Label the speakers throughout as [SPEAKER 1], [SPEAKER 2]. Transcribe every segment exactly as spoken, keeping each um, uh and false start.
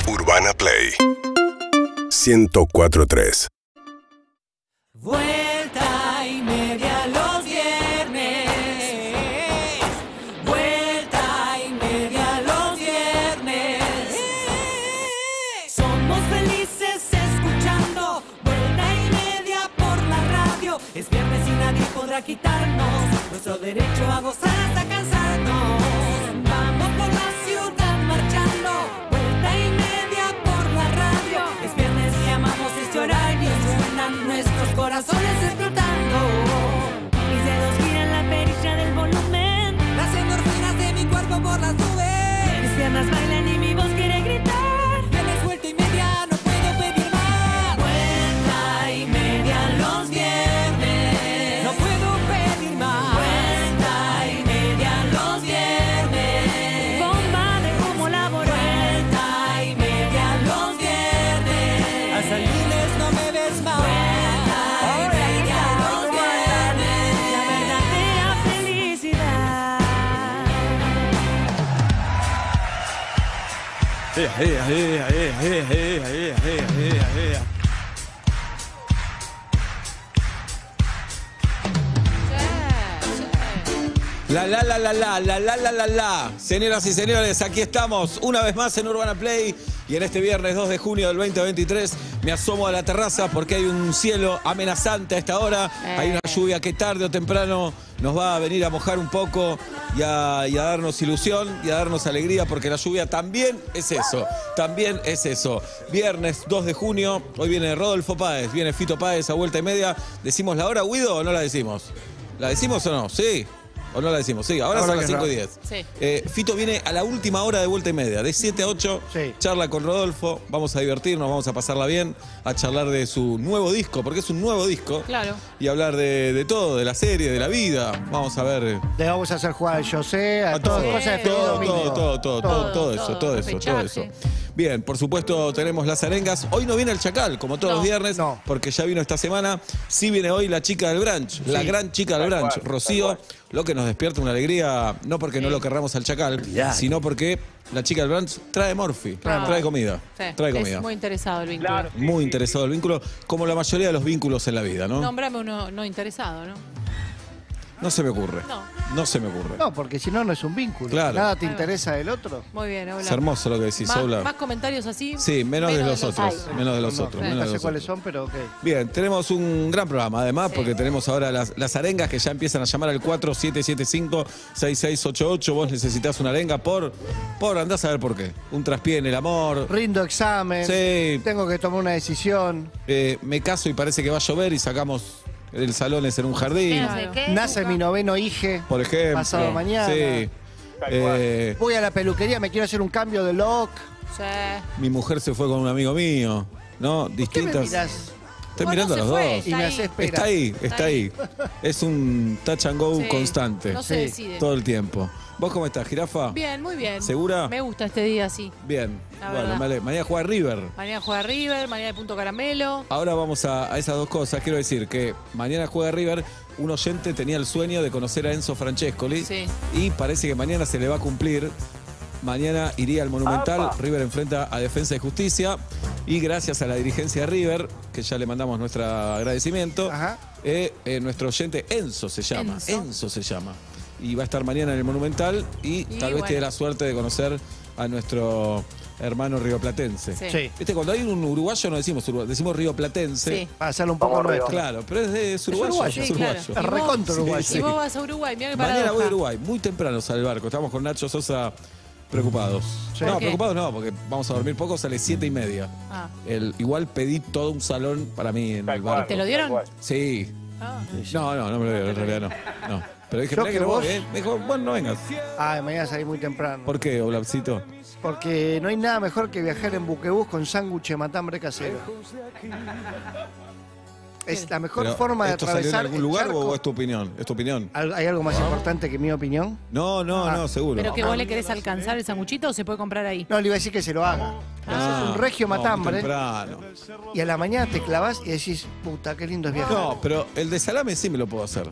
[SPEAKER 1] Urbana Play ciento cuatro punto tres.
[SPEAKER 2] Vuelta y media los viernes. Vuelta y media los viernes. Somos felices escuchando vuelta y media por la radio. Es viernes y nadie podrá quitarnos nuestro derecho a gozar hasta cansarnos. Vamos por la ciudad marchando. Vuelta y media por la radio. Es viernes y amamos este horario. Suenan nuestros corazones explotando. Mis dedos giran la perilla del volumen. Las endorfinas de mi cuerpo por las nubes. Mis piernas bailan y mi voz quiere gritar. Viernes, vuelta y media, no puedo pedir más. Vuelta y media los viernes. No puedo pedir más. Vuelta y media los viernes. Bomba de humo laboral. Vuelta y media los viernes. Hasta el lunes no me ves más. Vuelta y media los viernes. La verdadera felicidad.
[SPEAKER 3] Eh, eh, eh, eh, eh, eh, eh, eh, eh. La la la la la la la la la la. Señoras y señores, aquí estamos una vez más en Urbana Play y en este viernes dos de junio del veinte veintitrés me asomo a la terraza porque hay un cielo amenazante a esta hora.
[SPEAKER 4] Eh.
[SPEAKER 3] Hay una lluvia que tarde o temprano nos va a venir a mojar un poco y a, y a darnos ilusión y a darnos alegría porque la lluvia también es eso, también es eso. Viernes dos de junio, hoy viene Rodolfo Páez, viene Fito Páez a vuelta y media. ¿Decimos la hora, Guido, o no la decimos? ¿La decimos o no? ¿Sí? ¿O no la decimos? Sí, ahora,
[SPEAKER 4] Ahora
[SPEAKER 3] son las
[SPEAKER 4] que
[SPEAKER 3] cinco y
[SPEAKER 4] no.
[SPEAKER 3] diez.
[SPEAKER 4] Sí.
[SPEAKER 3] Eh, Fito viene a la última hora de vuelta y media, de siete a ocho,
[SPEAKER 4] Sí.
[SPEAKER 3] charla con Rodolfo, vamos a divertirnos, vamos a pasarla bien, a charlar de su nuevo disco, porque es un nuevo disco.
[SPEAKER 4] Claro.
[SPEAKER 3] Y hablar de, de todo, de la serie, de la vida. Vamos a ver.
[SPEAKER 5] Le vamos a hacer jugar al José, a,
[SPEAKER 3] A
[SPEAKER 5] todas
[SPEAKER 3] todo,
[SPEAKER 5] cosas de
[SPEAKER 3] todo,
[SPEAKER 5] Fede
[SPEAKER 3] todo,
[SPEAKER 5] Domingo.
[SPEAKER 3] todo, todo, todo,
[SPEAKER 4] Todo,
[SPEAKER 3] todo eso,
[SPEAKER 4] todo,
[SPEAKER 3] todo eso, todo
[SPEAKER 4] repechaje.
[SPEAKER 3] eso. Bien, por supuesto tenemos las arengas. Hoy no viene el Chacal, como todos
[SPEAKER 4] No.
[SPEAKER 3] los viernes,
[SPEAKER 5] No.
[SPEAKER 3] porque ya vino esta semana. Sí viene hoy la chica del brunch, la gran chica del brunch, Rocío, lo que nos despierta una alegría, no porque no lo querramos al Chacal, sino porque la chica del brunch trae Morphy,
[SPEAKER 4] Trae
[SPEAKER 3] trae comida,
[SPEAKER 4] Sí.
[SPEAKER 3] trae comida.
[SPEAKER 4] Es muy interesado el vínculo.
[SPEAKER 3] Muy interesado el vínculo, como la mayoría de los vínculos en la vida, ¿no?
[SPEAKER 4] Nómbrame uno no interesado, ¿no?
[SPEAKER 3] No se me ocurre.
[SPEAKER 4] No.
[SPEAKER 3] No se me ocurre.
[SPEAKER 5] No, porque si no, no es un vínculo.
[SPEAKER 3] Claro.
[SPEAKER 5] Nada te
[SPEAKER 4] Claro.
[SPEAKER 5] interesa del otro.
[SPEAKER 4] Muy bien, Ola.
[SPEAKER 3] Es hermoso lo que decís,
[SPEAKER 4] Más,
[SPEAKER 3] Ola.
[SPEAKER 4] más comentarios así.
[SPEAKER 3] Sí, menos, de los otros.
[SPEAKER 4] Ay.
[SPEAKER 3] Menos de los
[SPEAKER 5] No,
[SPEAKER 3] otros.
[SPEAKER 5] no,
[SPEAKER 3] menos de
[SPEAKER 5] sé
[SPEAKER 3] los
[SPEAKER 5] cuáles
[SPEAKER 3] otros.
[SPEAKER 5] son, pero ok.
[SPEAKER 3] Bien, tenemos un gran programa, además,
[SPEAKER 4] Sí.
[SPEAKER 3] porque tenemos ahora las, las arengas que ya empiezan a llamar al cuatro siete siete cinco seis seis ocho ocho. Vos necesitas una arenga por, por, andás a ver por qué. Un traspié en el amor.
[SPEAKER 5] Rindo examen.
[SPEAKER 3] Sí.
[SPEAKER 5] Tengo que tomar una decisión.
[SPEAKER 3] Eh, me caso y parece que va a llover y sacamos el salón es en un jardín,
[SPEAKER 4] Claro.
[SPEAKER 6] No sé qué.
[SPEAKER 5] Nace mi noveno hije.
[SPEAKER 3] por ejemplo.
[SPEAKER 5] Pasado mañana.
[SPEAKER 3] Sí. Eh,
[SPEAKER 5] Voy a la peluquería, me quiero hacer un cambio de look.
[SPEAKER 4] Sí.
[SPEAKER 3] mi mujer se fue con un amigo mío, ¿no?
[SPEAKER 5] ¿Qué me
[SPEAKER 3] Distintas.
[SPEAKER 5] mirás?
[SPEAKER 3] Estoy
[SPEAKER 4] Bueno,
[SPEAKER 3] mirando a
[SPEAKER 4] se
[SPEAKER 3] los
[SPEAKER 4] fue.
[SPEAKER 3] dos.
[SPEAKER 5] Y me
[SPEAKER 4] ahí.
[SPEAKER 5] haces esperar.
[SPEAKER 3] Está ahí, está ahí. Es un touch and go
[SPEAKER 4] Sí.
[SPEAKER 3] constante.
[SPEAKER 4] No se
[SPEAKER 5] Sí.
[SPEAKER 4] decide.
[SPEAKER 3] Todo el tiempo. ¿Vos cómo estás, jirafa?
[SPEAKER 4] Bien, muy bien.
[SPEAKER 3] ¿Segura?
[SPEAKER 4] Me gusta este día, sí.
[SPEAKER 3] Bien.
[SPEAKER 4] La
[SPEAKER 3] Bueno,
[SPEAKER 4] verdad.
[SPEAKER 3] me ale- mañana juega River.
[SPEAKER 4] Mañana juega River, mañana de Punto Caramelo.
[SPEAKER 3] Ahora vamos a, a esas dos cosas. Quiero decir que mañana juega River. Un oyente tenía el sueño de conocer a Enzo Francescoli.
[SPEAKER 4] Sí.
[SPEAKER 3] Y parece que mañana se le va a cumplir. Mañana iría al Monumental. River enfrenta a Defensa y Justicia. Y gracias a la dirigencia de River, que ya le mandamos nuestro agradecimiento,
[SPEAKER 5] Ajá.
[SPEAKER 3] eh, eh, nuestro oyente Enzo se llama.
[SPEAKER 4] Enzo.
[SPEAKER 3] Enzo se llama. Y va a estar mañana en el Monumental. Y,
[SPEAKER 4] Y
[SPEAKER 3] tal vez
[SPEAKER 4] bueno.
[SPEAKER 3] tiene la suerte de conocer a nuestro hermano rioplatense.
[SPEAKER 4] Sí.
[SPEAKER 5] Sí.
[SPEAKER 3] Viste, cuando hay un uruguayo no decimos uruguayo, decimos rioplatense.
[SPEAKER 4] Sí.
[SPEAKER 5] Para hacerlo un poco nuestro.
[SPEAKER 3] Claro, pero es, de, es uruguayo.
[SPEAKER 5] uruguayo,
[SPEAKER 3] es
[SPEAKER 4] sí,
[SPEAKER 3] uruguayo.
[SPEAKER 4] claro.
[SPEAKER 5] Es recontra uruguayo.
[SPEAKER 3] Sí,
[SPEAKER 4] Y vos vas a Uruguay, mira que
[SPEAKER 3] Mañana
[SPEAKER 4] paradoja.
[SPEAKER 3] voy a Uruguay, muy temprano sale el barco. Estamos con Nacho Sosa preocupados.
[SPEAKER 5] Sí.
[SPEAKER 3] No,
[SPEAKER 4] ¿Por qué?
[SPEAKER 3] preocupados no, porque vamos a dormir poco, sale siete y media.
[SPEAKER 4] Ah.
[SPEAKER 3] El, igual pedí todo un salón para mí en el barco.
[SPEAKER 4] ¿Te lo dieron?
[SPEAKER 3] Sí.
[SPEAKER 4] Ah.
[SPEAKER 3] No, no, no me lo dieron, en realidad no. no. Pero dije,
[SPEAKER 5] Yo
[SPEAKER 3] mirá que
[SPEAKER 5] que
[SPEAKER 3] no
[SPEAKER 5] vos-
[SPEAKER 3] voy, ¿eh? Me dijo, bueno, no vengas.
[SPEAKER 5] Ay, mañana salí muy temprano.
[SPEAKER 3] ¿Por qué, Olavcito?
[SPEAKER 5] Porque no hay nada mejor que viajar en buquebús con sándwich de matambre casero. Es la mejor
[SPEAKER 3] Pero,
[SPEAKER 5] forma de
[SPEAKER 3] ¿esto salió en
[SPEAKER 5] atravesar
[SPEAKER 3] algún
[SPEAKER 5] el
[SPEAKER 3] lugar
[SPEAKER 5] charco.
[SPEAKER 3] o es tu opinión? ¿Es tu opinión?
[SPEAKER 5] ¿Al- ¿Hay algo más importante que mi opinión?
[SPEAKER 3] No, no,
[SPEAKER 5] Ah.
[SPEAKER 3] no, seguro.
[SPEAKER 4] ¿Pero que vos le querés alcanzar el sanguchito o se puede comprar ahí?
[SPEAKER 5] No, le iba a decir que se lo haga.
[SPEAKER 3] Ah,
[SPEAKER 5] Haces un regio
[SPEAKER 3] no, muy
[SPEAKER 5] matambre
[SPEAKER 3] temprano.
[SPEAKER 5] y a la mañana te clavas y decís, puta, qué lindo es viajar.
[SPEAKER 3] No, pero el de salame sí me lo puedo hacer.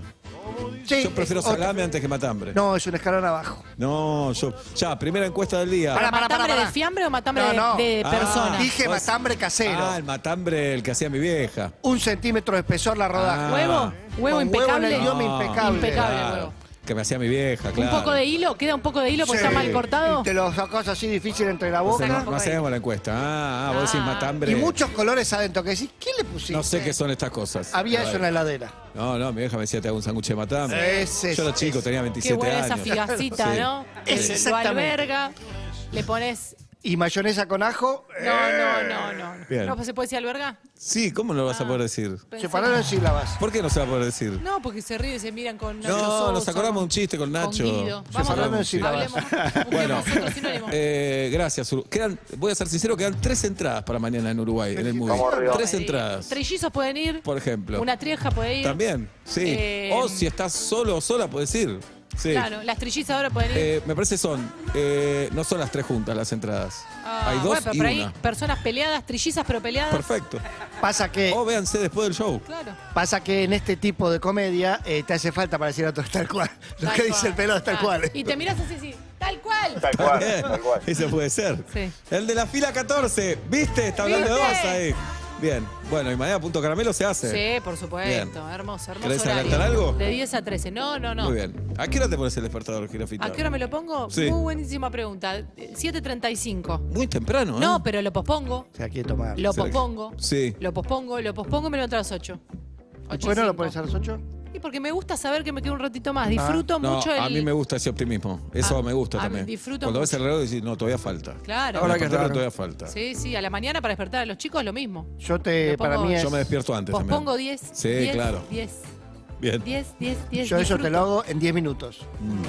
[SPEAKER 5] Sí,
[SPEAKER 3] Yo prefiero
[SPEAKER 5] es otra-
[SPEAKER 3] salame antes que matambre.
[SPEAKER 5] No, es un escalón abajo.
[SPEAKER 3] No, yo. Ya, primera encuesta del día.
[SPEAKER 5] Pará, pará,
[SPEAKER 4] ¿Matambre
[SPEAKER 5] pará, pará.
[SPEAKER 4] de fiambre o matambre
[SPEAKER 5] No,
[SPEAKER 4] de-
[SPEAKER 5] no.
[SPEAKER 4] de,
[SPEAKER 3] Ah.
[SPEAKER 4] persona?
[SPEAKER 5] Dije
[SPEAKER 3] Vos-
[SPEAKER 5] matambre casero.
[SPEAKER 3] Ah, el matambre, el que hacía mi vieja.
[SPEAKER 5] Un centímetro de espesor la rodaja.
[SPEAKER 3] Ah.
[SPEAKER 4] ¿Huevo? ¿Huevo
[SPEAKER 5] Con
[SPEAKER 4] impecable?
[SPEAKER 5] Huevo en el idioma
[SPEAKER 3] No.
[SPEAKER 5] impecable.
[SPEAKER 4] Impecable.
[SPEAKER 3] Claro,
[SPEAKER 4] huevo.
[SPEAKER 3] que me hacía mi vieja, claro.
[SPEAKER 4] ¿Un poco de hilo? ¿Queda un poco de hilo porque
[SPEAKER 5] Sí.
[SPEAKER 4] está mal cortado?
[SPEAKER 5] Y te lo sacás así difícil entre la
[SPEAKER 3] No,
[SPEAKER 5] boca.
[SPEAKER 3] no, no hacemos la encuesta. Ah, ah, vos decís
[SPEAKER 4] Ah.
[SPEAKER 3] matambre.
[SPEAKER 5] Y muchos colores adentro que decís, ¿qué le pusiste?
[SPEAKER 3] No sé qué son estas cosas.
[SPEAKER 5] Había
[SPEAKER 3] Pero
[SPEAKER 5] eso en la heladera.
[SPEAKER 3] No, no, mi vieja me decía, te hago un sándwich de matambre.
[SPEAKER 5] Ese,
[SPEAKER 3] Yo era chico,
[SPEAKER 5] ese.
[SPEAKER 3] tenía
[SPEAKER 4] Qué
[SPEAKER 3] veintisiete
[SPEAKER 4] buena
[SPEAKER 3] años.
[SPEAKER 4] esa figacita,
[SPEAKER 3] Sí.
[SPEAKER 4] ¿no?
[SPEAKER 5] Es
[SPEAKER 4] Lo
[SPEAKER 5] exactamente.
[SPEAKER 4] alberga, le pones...
[SPEAKER 5] Y mayonesa con ajo.
[SPEAKER 4] No, no, no, no.
[SPEAKER 3] Bien.
[SPEAKER 4] ¿No se puede decir alberga?
[SPEAKER 3] Sí, ¿cómo no lo vas a poder decir?
[SPEAKER 4] Pensé
[SPEAKER 5] Separaron en sílabas.
[SPEAKER 3] ¿Por qué no se va a poder decir?
[SPEAKER 4] No, porque se ríe y se miran con Nacho
[SPEAKER 3] No,
[SPEAKER 4] Sousa,
[SPEAKER 3] nos acordamos de un chiste con Nacho.
[SPEAKER 4] Guido.
[SPEAKER 5] Se
[SPEAKER 4] Vamos
[SPEAKER 5] pararon
[SPEAKER 4] a
[SPEAKER 5] en sílabas.
[SPEAKER 4] hablemos.
[SPEAKER 3] Bueno,
[SPEAKER 4] Busquemos otro sinónimo.
[SPEAKER 3] eh, gracias. Uru- Quedan, voy a ser sincero, quedan tres entradas para mañana en Uruguay, en el movie.
[SPEAKER 6] Vamos arriba.
[SPEAKER 3] Tres
[SPEAKER 4] Eh,
[SPEAKER 3] entradas,
[SPEAKER 4] Trillizos pueden ir.
[SPEAKER 3] por ejemplo.
[SPEAKER 4] Una trieja puede ir.
[SPEAKER 3] También, sí.
[SPEAKER 4] Eh,
[SPEAKER 3] o si estás solo o sola, puedes ir. Sí.
[SPEAKER 4] Claro, las trillizas ahora pueden ir.
[SPEAKER 3] Eh, me parece son, eh, no son las tres juntas las entradas.
[SPEAKER 4] Ah,
[SPEAKER 3] Hay dos
[SPEAKER 4] bueno, pero
[SPEAKER 3] y
[SPEAKER 4] por ahí
[SPEAKER 3] una.
[SPEAKER 4] personas peleadas, trillizas pero peleadas.
[SPEAKER 3] Perfecto.
[SPEAKER 5] Pasa que,
[SPEAKER 3] O véanse después del show.
[SPEAKER 4] Claro.
[SPEAKER 5] pasa que en este tipo de comedia eh, te hace falta para decir otro tal cual. Lo
[SPEAKER 4] Tal
[SPEAKER 5] que dice
[SPEAKER 4] cual.
[SPEAKER 5] el pelado es tal
[SPEAKER 4] Ah,
[SPEAKER 5] cual.
[SPEAKER 4] Y te miras así, sí. Tal cual.
[SPEAKER 6] Tal cual,
[SPEAKER 3] Bien,
[SPEAKER 6] tal cual.
[SPEAKER 3] Eso puede ser.
[SPEAKER 4] Sí.
[SPEAKER 3] El de la fila catorce, ¿viste? Está hablando de
[SPEAKER 4] ¿Viste?
[SPEAKER 3] vos ahí. Bien, bueno, y mañana Punto Caramelo se hace.
[SPEAKER 4] Sí, por supuesto.
[SPEAKER 3] Bien.
[SPEAKER 4] Hermoso, hermoso.
[SPEAKER 3] ¿Querés
[SPEAKER 4] horario.
[SPEAKER 3] adelantar algo?
[SPEAKER 4] De diez a trece. No, no, no.
[SPEAKER 3] Muy bien. ¿A qué hora te pones el despertador, Jirafita?
[SPEAKER 4] ¿A qué hora me lo pongo?
[SPEAKER 3] Sí.
[SPEAKER 4] Muy buenísima pregunta. siete treinta y cinco.
[SPEAKER 3] Muy temprano, ¿eh?
[SPEAKER 4] No, pero lo pospongo.
[SPEAKER 5] O sea, quiere tomar.
[SPEAKER 4] Lo
[SPEAKER 3] Se la-
[SPEAKER 4] pospongo.
[SPEAKER 3] Sí.
[SPEAKER 4] Lo pospongo, lo pospongo y me levanto a las ocho.
[SPEAKER 5] ¿Por qué no lo pones a las ocho?
[SPEAKER 4] Y porque me gusta saber que me queda un ratito más. Disfruto
[SPEAKER 3] Ah, No,
[SPEAKER 4] mucho el...
[SPEAKER 3] a mí me gusta ese optimismo. Eso
[SPEAKER 4] Ah,
[SPEAKER 3] me gusta
[SPEAKER 4] a mí
[SPEAKER 3] también.
[SPEAKER 4] disfruto
[SPEAKER 3] Cuando ves
[SPEAKER 4] mucho.
[SPEAKER 3] el reloj decís, no, todavía falta.
[SPEAKER 4] Claro.
[SPEAKER 5] Ahora
[SPEAKER 3] Me
[SPEAKER 5] que es
[SPEAKER 3] desperté,
[SPEAKER 5] raro.
[SPEAKER 3] todavía falta.
[SPEAKER 4] Sí, sí, a la mañana para despertar a los chicos es lo mismo.
[SPEAKER 5] Yo te,
[SPEAKER 4] Lo
[SPEAKER 5] para
[SPEAKER 4] pongo-
[SPEAKER 5] mí es...
[SPEAKER 3] Yo me despierto antes
[SPEAKER 4] Pospongo
[SPEAKER 3] también.
[SPEAKER 4] diez.
[SPEAKER 3] Sí,
[SPEAKER 4] diez,
[SPEAKER 3] claro.
[SPEAKER 4] diez,
[SPEAKER 3] Bien.
[SPEAKER 4] diez, diez, diez.
[SPEAKER 5] Yo eso te
[SPEAKER 4] disfruto.
[SPEAKER 5] lo hago en diez minutos.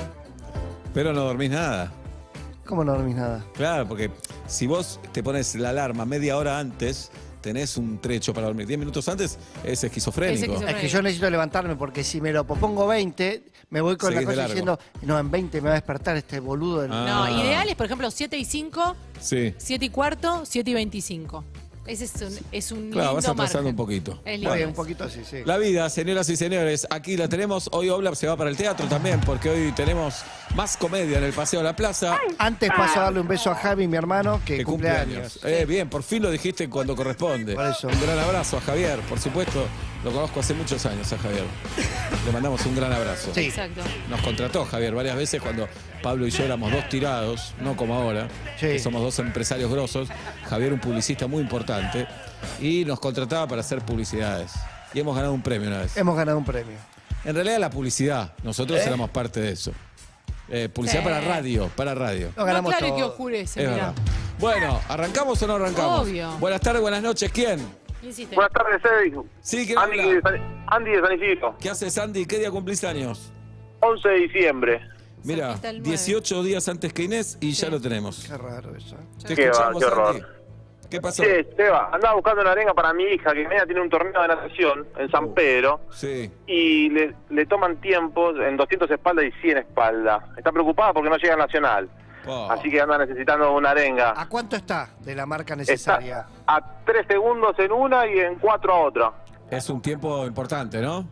[SPEAKER 3] Pero no dormís nada.
[SPEAKER 5] ¿Cómo no dormís nada?
[SPEAKER 3] Claro, porque si vos te pones la alarma media hora antes, tenés un trecho para dormir. Diez minutos antes es esquizofrénico.
[SPEAKER 4] Es esquizofrénico.
[SPEAKER 5] Es que yo necesito levantarme porque si me lo pospongo veinte, me voy con
[SPEAKER 3] Seguís
[SPEAKER 5] la
[SPEAKER 3] de
[SPEAKER 5] cosa
[SPEAKER 3] largo.
[SPEAKER 5] diciendo, no, en veinte me va a despertar este boludo. del-
[SPEAKER 3] Ah.
[SPEAKER 4] No, ideales, por ejemplo, siete y cinco,
[SPEAKER 3] Sí.
[SPEAKER 4] siete y cuarto, siete y veinticinco. Ese es un, es un
[SPEAKER 3] Claro,
[SPEAKER 4] lindo
[SPEAKER 3] vas atrasando
[SPEAKER 4] margen.
[SPEAKER 3] un poquito.
[SPEAKER 4] Es lindo.
[SPEAKER 5] Oye, un poquito así, sí.
[SPEAKER 3] La vida, señoras y señores, aquí la tenemos. Hoy Oblap se va para el teatro también, porque hoy tenemos más comedia en el Paseo de la Plaza.
[SPEAKER 5] Antes paso a darle un beso a Javi, mi hermano, que,
[SPEAKER 3] Que
[SPEAKER 5] cumple años.
[SPEAKER 3] Eh, bien, por fin lo dijiste cuando corresponde.
[SPEAKER 5] Por eso.
[SPEAKER 3] Un gran abrazo a Javier, por supuesto. Lo conozco hace muchos años a Javier. Le mandamos un gran abrazo.
[SPEAKER 5] Sí.
[SPEAKER 4] Exacto.
[SPEAKER 3] Nos contrató Javier varias veces cuando Pablo y yo éramos dos tirados, no como ahora,
[SPEAKER 5] Sí.
[SPEAKER 3] que somos dos empresarios grosos. Javier un publicista muy importante y nos contrataba para hacer publicidades. Y hemos ganado un premio una vez.
[SPEAKER 5] Hemos ganado un premio.
[SPEAKER 3] En realidad la publicidad, nosotros
[SPEAKER 5] ¿Eh?
[SPEAKER 3] éramos parte de eso. Eh, publicidad
[SPEAKER 4] Sí.
[SPEAKER 3] para radio, para radio.
[SPEAKER 5] Nos
[SPEAKER 4] No,
[SPEAKER 5] ganamos
[SPEAKER 4] claro que
[SPEAKER 5] todo.
[SPEAKER 4] oscurece,
[SPEAKER 3] Es
[SPEAKER 4] mirá.
[SPEAKER 3] verdad. Bueno, ¿arrancamos o no arrancamos?
[SPEAKER 4] Obvio.
[SPEAKER 3] Buenas tardes, buenas noches. ¿Quién?
[SPEAKER 4] ¿Quién hiciste?
[SPEAKER 6] Buenas tardes, Eddie.
[SPEAKER 3] Sí, ¿quién
[SPEAKER 6] Andy,
[SPEAKER 3] habla?
[SPEAKER 6] de San- Andy de San Isidro.
[SPEAKER 3] ¿Qué haces, Andy? ¿Qué día cumplís años?
[SPEAKER 6] once de diciembre.
[SPEAKER 3] Mira,
[SPEAKER 4] Cerquita el nueve.
[SPEAKER 3] dieciocho días antes que Inés y ya lo tenemos.
[SPEAKER 5] Qué raro eso. ¿eh?
[SPEAKER 3] Te
[SPEAKER 6] Qué va,
[SPEAKER 3] escuchamos,
[SPEAKER 6] qué horror.
[SPEAKER 3] Andy. ¿Qué pasó?
[SPEAKER 6] Che, Seba, andaba buscando una arenga para mi hija, que mañana tiene un torneo de natación en San Pedro,
[SPEAKER 3] Sí.
[SPEAKER 6] y le, le toman tiempos en doscientos espaldas y cien espaldas. Está preocupada porque no llega al Nacional,
[SPEAKER 3] Oh.
[SPEAKER 6] así que anda necesitando una arenga.
[SPEAKER 5] ¿A cuánto está de la marca
[SPEAKER 6] Está
[SPEAKER 5] necesaria?
[SPEAKER 6] a tres segundos en una y en cuatro a otra.
[SPEAKER 3] Es un tiempo importante, ¿no?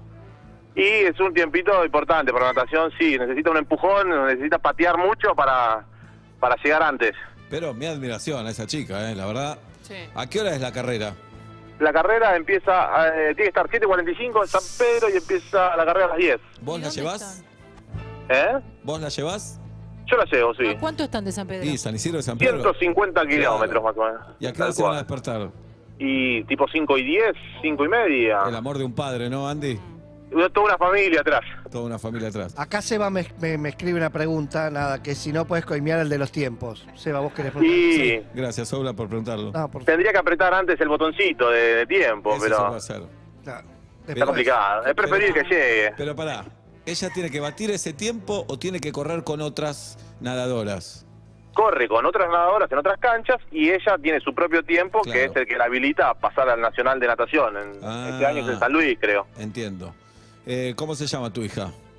[SPEAKER 6] Y es un tiempito importante para natación, sí, necesita un empujón, necesita patear mucho para, para llegar antes.
[SPEAKER 3] Pero mi admiración a esa chica, ¿eh? La verdad.
[SPEAKER 4] Sí.
[SPEAKER 3] ¿A qué hora es la carrera?
[SPEAKER 6] La carrera empieza, eh, tiene que estar siete cuarenta y cinco en San Pedro y empieza la carrera a las diez.
[SPEAKER 3] ¿Vos
[SPEAKER 4] ¿Y
[SPEAKER 3] la
[SPEAKER 4] dónde
[SPEAKER 3] llevás?
[SPEAKER 4] están?
[SPEAKER 6] ¿Eh?
[SPEAKER 3] ¿Vos la llevás?
[SPEAKER 6] Yo la llevo, sí.
[SPEAKER 4] ¿A cuánto están de San Pedro?
[SPEAKER 3] Y San Isidro de San Pedro.
[SPEAKER 6] ciento cincuenta kilómetros más o menos.
[SPEAKER 3] ¿Y a qué
[SPEAKER 6] Tal
[SPEAKER 3] hora se van a
[SPEAKER 6] cual.
[SPEAKER 3] despertar?
[SPEAKER 6] Y tipo cinco y diez, cinco y media.
[SPEAKER 3] El amor de un padre, ¿no, Andy?
[SPEAKER 6] Toda una familia atrás.
[SPEAKER 3] Toda una familia atrás.
[SPEAKER 5] Acá Seba me, me- me escribe una pregunta, nada, que si no puedes coimear el de los tiempos. Seba, vos querés preguntar.
[SPEAKER 6] Y
[SPEAKER 3] Gracias, Obla, por preguntarlo.
[SPEAKER 5] No, por
[SPEAKER 6] tendría que apretar antes el botoncito de, de tiempo,
[SPEAKER 3] Eso se
[SPEAKER 6] pero
[SPEAKER 3] puede hacer.
[SPEAKER 5] claro.
[SPEAKER 6] está
[SPEAKER 5] Después-
[SPEAKER 6] complicado. Es preferible que llegue.
[SPEAKER 3] Pero pará, ¿ella tiene que batir ese tiempo o tiene que correr con otras nadadoras?
[SPEAKER 6] Corre con otras nadadoras en otras canchas y ella tiene su propio tiempo,
[SPEAKER 3] Claro.
[SPEAKER 6] que es el que la habilita a pasar al Nacional de Natación. En,
[SPEAKER 3] Ah.
[SPEAKER 6] Este año es en San Luis, creo.
[SPEAKER 3] Entiendo. Eh, ¿Cómo se llama tu hija?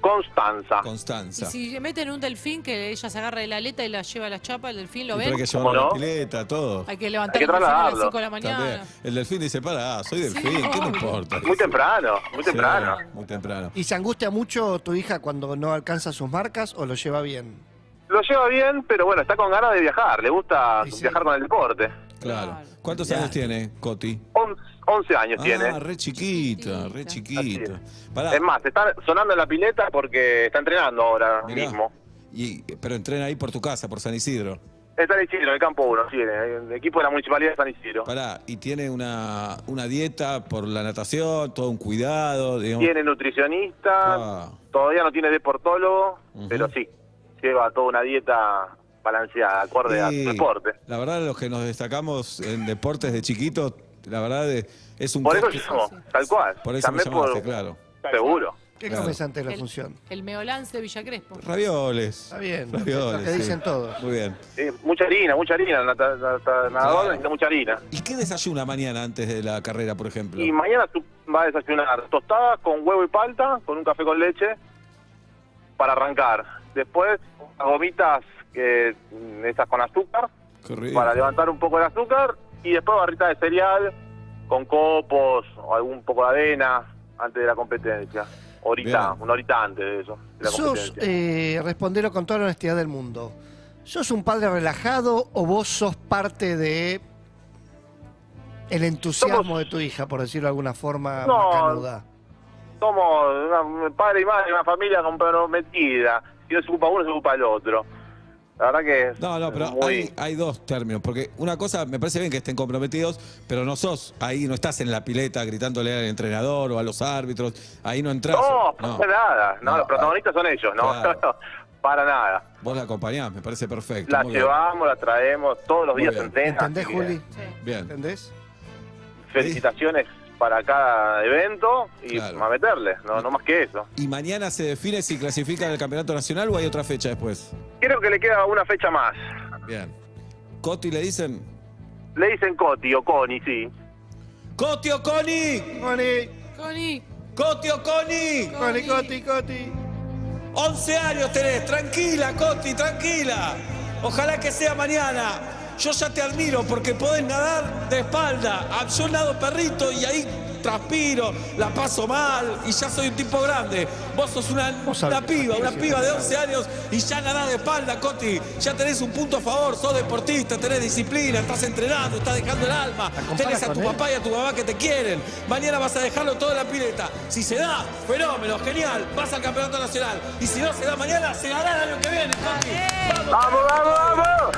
[SPEAKER 6] Constanza.
[SPEAKER 4] Y
[SPEAKER 3] Constanza.
[SPEAKER 4] si meten un delfín que ella se agarra de la aleta y la lleva a la chapa, el delfín lo
[SPEAKER 3] Y pero
[SPEAKER 4] ven.
[SPEAKER 3] hay que llevarlo a la
[SPEAKER 6] no?
[SPEAKER 3] pileta, todo.
[SPEAKER 4] Hay que levantar
[SPEAKER 6] Hay que
[SPEAKER 4] el delfín a las
[SPEAKER 6] trasladarlo.
[SPEAKER 4] cinco de la mañana.
[SPEAKER 3] También. El delfín dice, pará, soy
[SPEAKER 4] Sí,
[SPEAKER 3] delfín, ¿qué me
[SPEAKER 4] obvio.
[SPEAKER 3] importa?
[SPEAKER 6] Muy temprano, muy
[SPEAKER 3] Sí,
[SPEAKER 6] temprano.
[SPEAKER 3] muy temprano.
[SPEAKER 5] ¿Y se angustia mucho tu hija cuando no alcanza sus marcas o lo lleva bien?
[SPEAKER 6] Lo lleva bien, pero bueno, está con ganas de viajar. Le gusta
[SPEAKER 5] Y sí.
[SPEAKER 6] viajar con el deporte.
[SPEAKER 3] Claro.
[SPEAKER 4] Claro.
[SPEAKER 3] ¿Cuántos
[SPEAKER 5] Ya.
[SPEAKER 3] años tiene Coti?
[SPEAKER 6] On- once años
[SPEAKER 3] Ah,
[SPEAKER 6] tiene.
[SPEAKER 3] re chiquita, re chiquita. Pará,
[SPEAKER 6] Es más, está sonando en la pileta porque está entrenando ahora
[SPEAKER 3] mirá.
[SPEAKER 6] mismo.
[SPEAKER 3] Y, pero entrena ahí por tu casa, por San Isidro.
[SPEAKER 6] Está en Isidro, en el campo uno, sí, en el equipo de la Municipalidad de San Isidro.
[SPEAKER 3] Pará, y tiene una, una dieta por la natación, todo un cuidado, digamos.
[SPEAKER 6] Tiene nutricionista,
[SPEAKER 3] Ah.
[SPEAKER 6] todavía no tiene deportólogo,
[SPEAKER 3] Ujú.
[SPEAKER 6] pero sí, lleva toda una dieta balanceada, acorde a
[SPEAKER 3] Y
[SPEAKER 6] su deporte.
[SPEAKER 3] La verdad, los que nos destacamos en deportes de chiquitos, la verdad de- es un
[SPEAKER 6] Por eso
[SPEAKER 3] costo-
[SPEAKER 6] llamo, tal cual.
[SPEAKER 3] Por eso me
[SPEAKER 6] Llamé
[SPEAKER 3] llamaste, claro.
[SPEAKER 6] Seguro.
[SPEAKER 5] ¿Qué
[SPEAKER 3] Claro.
[SPEAKER 5] comes antes de la
[SPEAKER 4] El-
[SPEAKER 5] función?
[SPEAKER 4] El meolance de Villa Crespo.
[SPEAKER 3] Ravioles.
[SPEAKER 5] Está bien,
[SPEAKER 3] Ravioles,
[SPEAKER 5] lo que
[SPEAKER 3] sí.
[SPEAKER 5] dicen todos.
[SPEAKER 3] Muy bien.
[SPEAKER 6] Eh, mucha harina, mucha harina, nata- nata- nadador
[SPEAKER 3] Claro.
[SPEAKER 6] necesita mucha harina.
[SPEAKER 3] ¿Y qué desayuna mañana antes de la carrera, por ejemplo?
[SPEAKER 6] Y mañana tú vas a desayunar tostadas con huevo y palta, con un café con leche, para arrancar. Después, unas gomitas, que, mm, esas con azúcar,
[SPEAKER 3] Qué rico.
[SPEAKER 6] para levantar un poco el azúcar, y después barrita de cereal, con copos, o algún poco de avena, antes de la competencia. Horita,
[SPEAKER 3] Bien.
[SPEAKER 6] una horita antes de eso, de la
[SPEAKER 5] Sos,
[SPEAKER 6] competencia.
[SPEAKER 5] eh, respondelo con toda la honestidad del mundo. ¿Sos un padre relajado o vos sos parte de el entusiasmo
[SPEAKER 6] Somos-
[SPEAKER 5] de tu hija, por decirlo de alguna forma
[SPEAKER 6] No.
[SPEAKER 5] macanuda?
[SPEAKER 6] Somos una- padre y madre, una familia comprometida. Si no se ocupa uno, se ocupa el otro. La verdad que es
[SPEAKER 3] No, no, pero
[SPEAKER 6] muy...
[SPEAKER 3] hay, hay dos términos. Porque una cosa, me parece bien que estén comprometidos, pero no sos ahí, no estás en la pileta gritándole al entrenador o a los árbitros. Ahí no entras.
[SPEAKER 6] No,
[SPEAKER 3] No.
[SPEAKER 6] para nada. No,
[SPEAKER 3] No,
[SPEAKER 6] los protagonistas son ellos, ¿no?
[SPEAKER 3] Claro.
[SPEAKER 6] Para nada.
[SPEAKER 3] Vos la acompañás, me parece perfecto.
[SPEAKER 6] La
[SPEAKER 3] muy bien.
[SPEAKER 6] llevamos, la traemos, todos los
[SPEAKER 3] Muy
[SPEAKER 6] días
[SPEAKER 3] bien.
[SPEAKER 6] se entrena.
[SPEAKER 5] ¿Entendés,
[SPEAKER 6] así que
[SPEAKER 5] Juli?
[SPEAKER 4] Sí.
[SPEAKER 3] Bien.
[SPEAKER 5] ¿Entendés?
[SPEAKER 6] Felicitaciones para cada evento y
[SPEAKER 3] Claro.
[SPEAKER 6] a meterle, no, no más que eso.
[SPEAKER 3] ¿Y mañana se define si clasifican al campeonato nacional o hay otra fecha después?
[SPEAKER 6] Creo que le queda una fecha más.
[SPEAKER 3] Bien. ¿Coti le dicen?
[SPEAKER 6] Le dicen Coti o Coni, sí.
[SPEAKER 3] ¡Coti o Coni!
[SPEAKER 5] Coni,
[SPEAKER 4] Connie,
[SPEAKER 3] ¡Coti o Coni!
[SPEAKER 5] Coni, Coti, Coti.
[SPEAKER 3] once años tenés, tranquila, Coti, tranquila. Ojalá que sea mañana. Yo ya te admiro porque podés nadar de espalda. Ah, Yo nado perrito y ahí transpiro, la paso mal y ya soy un tipo grande. Vos sos una,
[SPEAKER 5] Vos sabés
[SPEAKER 3] una
[SPEAKER 5] que
[SPEAKER 3] piba, una
[SPEAKER 5] transpiración
[SPEAKER 3] piba de
[SPEAKER 5] es
[SPEAKER 3] once años y ya nadás de espalda, Coti. Ya tenés un punto a favor, sos deportista, tenés disciplina, estás entrenando, estás dejando el alma.
[SPEAKER 5] comparas
[SPEAKER 3] Tenés a
[SPEAKER 5] con
[SPEAKER 3] tu
[SPEAKER 5] él?
[SPEAKER 3] papá y a tu mamá que te quieren. Mañana vas a dejarlo todo en la pileta. Si se da, fenómeno, genial. Vas al campeonato nacional. Y si no se da mañana, se dará el año que viene, Coti.
[SPEAKER 6] ¡Vamos, vamos, vamos!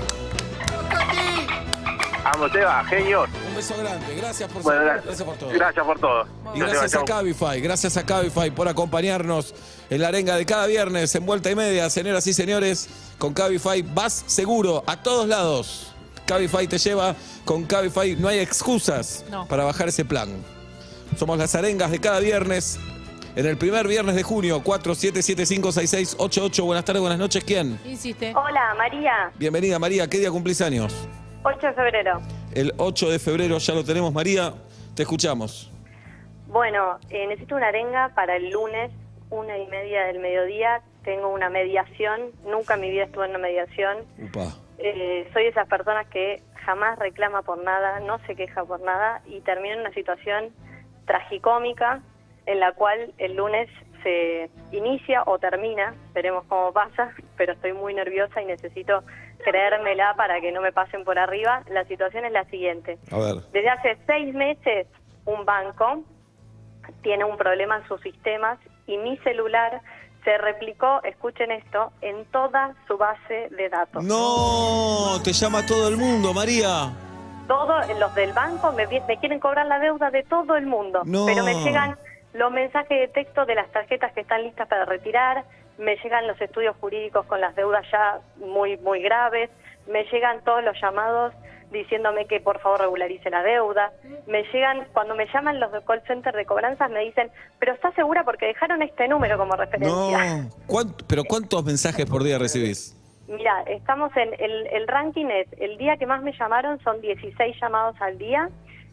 [SPEAKER 6] Vamos, Seba, genio.
[SPEAKER 3] Un beso grande. Gracias por,
[SPEAKER 6] Bueno,
[SPEAKER 3] gracias.
[SPEAKER 6] gracias,
[SPEAKER 3] por todo.
[SPEAKER 6] Gracias por todo.
[SPEAKER 3] Y
[SPEAKER 6] Chao,
[SPEAKER 3] gracias
[SPEAKER 6] Seba,
[SPEAKER 3] a
[SPEAKER 6] chao.
[SPEAKER 3] Cabify, gracias a Cabify por acompañarnos en la arenga de cada viernes en Vuelta y Media. Señoras y señores, con Cabify vas seguro a todos lados. Cabify te lleva, con Cabify no hay excusas
[SPEAKER 4] No.
[SPEAKER 3] para bajar ese plan. Somos las arengas de cada viernes. En el primer viernes de junio, cuatro siete siete cinco seis seis ocho ocho. Buenas tardes, buenas noches. ¿Quién?
[SPEAKER 4] insiste.
[SPEAKER 7] Hola, María,
[SPEAKER 3] Bienvenida, María. ¿Qué día cumplís años?
[SPEAKER 7] ocho de febrero.
[SPEAKER 3] El ocho de febrero ya lo tenemos, María. Te escuchamos.
[SPEAKER 7] Bueno, eh, necesito una arenga para el lunes, una y media del mediodía. Tengo una mediación, nunca en mi vida estuve en una mediación.
[SPEAKER 3] Upa.
[SPEAKER 7] Eh, soy de esas personas que jamás reclama por nada, no se queja por nada y termino en una situación tragicómica en la cual el lunes se inicia o termina, veremos cómo pasa, pero estoy muy nerviosa y necesito creérmela para que no me pasen por arriba. La situación es la siguiente.
[SPEAKER 3] A ver.
[SPEAKER 7] Desde hace seis meses un banco tiene un problema en sus sistemas y mi celular se replicó, escuchen esto, en toda su base de datos.
[SPEAKER 3] No, te llama todo el mundo, María.
[SPEAKER 7] Todos los del banco me, vi- me quieren cobrar la deuda de todo el mundo,
[SPEAKER 3] No.
[SPEAKER 7] pero me llegan los mensajes de texto de las tarjetas que están listas para retirar, me llegan los estudios jurídicos con las deudas ya muy muy graves, me llegan todos los llamados diciéndome que por favor regularice la deuda, me llegan, cuando me llaman los de call center de cobranzas me dicen, pero ¿estás segura? Porque dejaron este número como referencia.
[SPEAKER 3] No. ¿Cuánto- ¿Pero cuántos mensajes por día recibís?
[SPEAKER 7] Mira, estamos en el, el ranking es, el día que más me llamaron son dieciséis llamados al día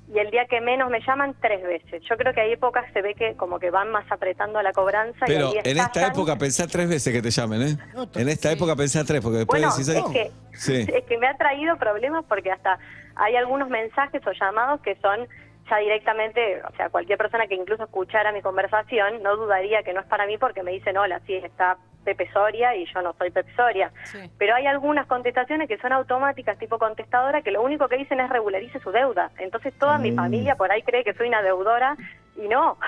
[SPEAKER 7] y el día que menos me llaman, tres veces. Yo creo que hay épocas se ve que como que van más apretando a la cobranza.
[SPEAKER 3] Pero
[SPEAKER 7] y ahí
[SPEAKER 3] en esta
[SPEAKER 7] estallan.
[SPEAKER 3] época pensá tres veces que te llamen, ¿eh?
[SPEAKER 5] No,
[SPEAKER 3] En esta
[SPEAKER 4] sí.
[SPEAKER 3] época pensá tres, porque después
[SPEAKER 7] Bueno,
[SPEAKER 3] decís...
[SPEAKER 7] es
[SPEAKER 3] "Ay".
[SPEAKER 7] que,
[SPEAKER 3] Sí.
[SPEAKER 7] es que me ha traído problemas porque hasta hay algunos mensajes o llamados que son ya directamente, o sea, cualquier persona que incluso escuchara mi conversación no dudaría que no es para mí porque me dicen, hola, sí, está Pepe Soria y yo no soy Pepe Soria.
[SPEAKER 4] Sí.
[SPEAKER 7] Pero hay algunas contestaciones que son automáticas, tipo contestadora, que lo único que dicen es regularice su deuda. Entonces toda mi familia por ahí cree que soy una deudora y no.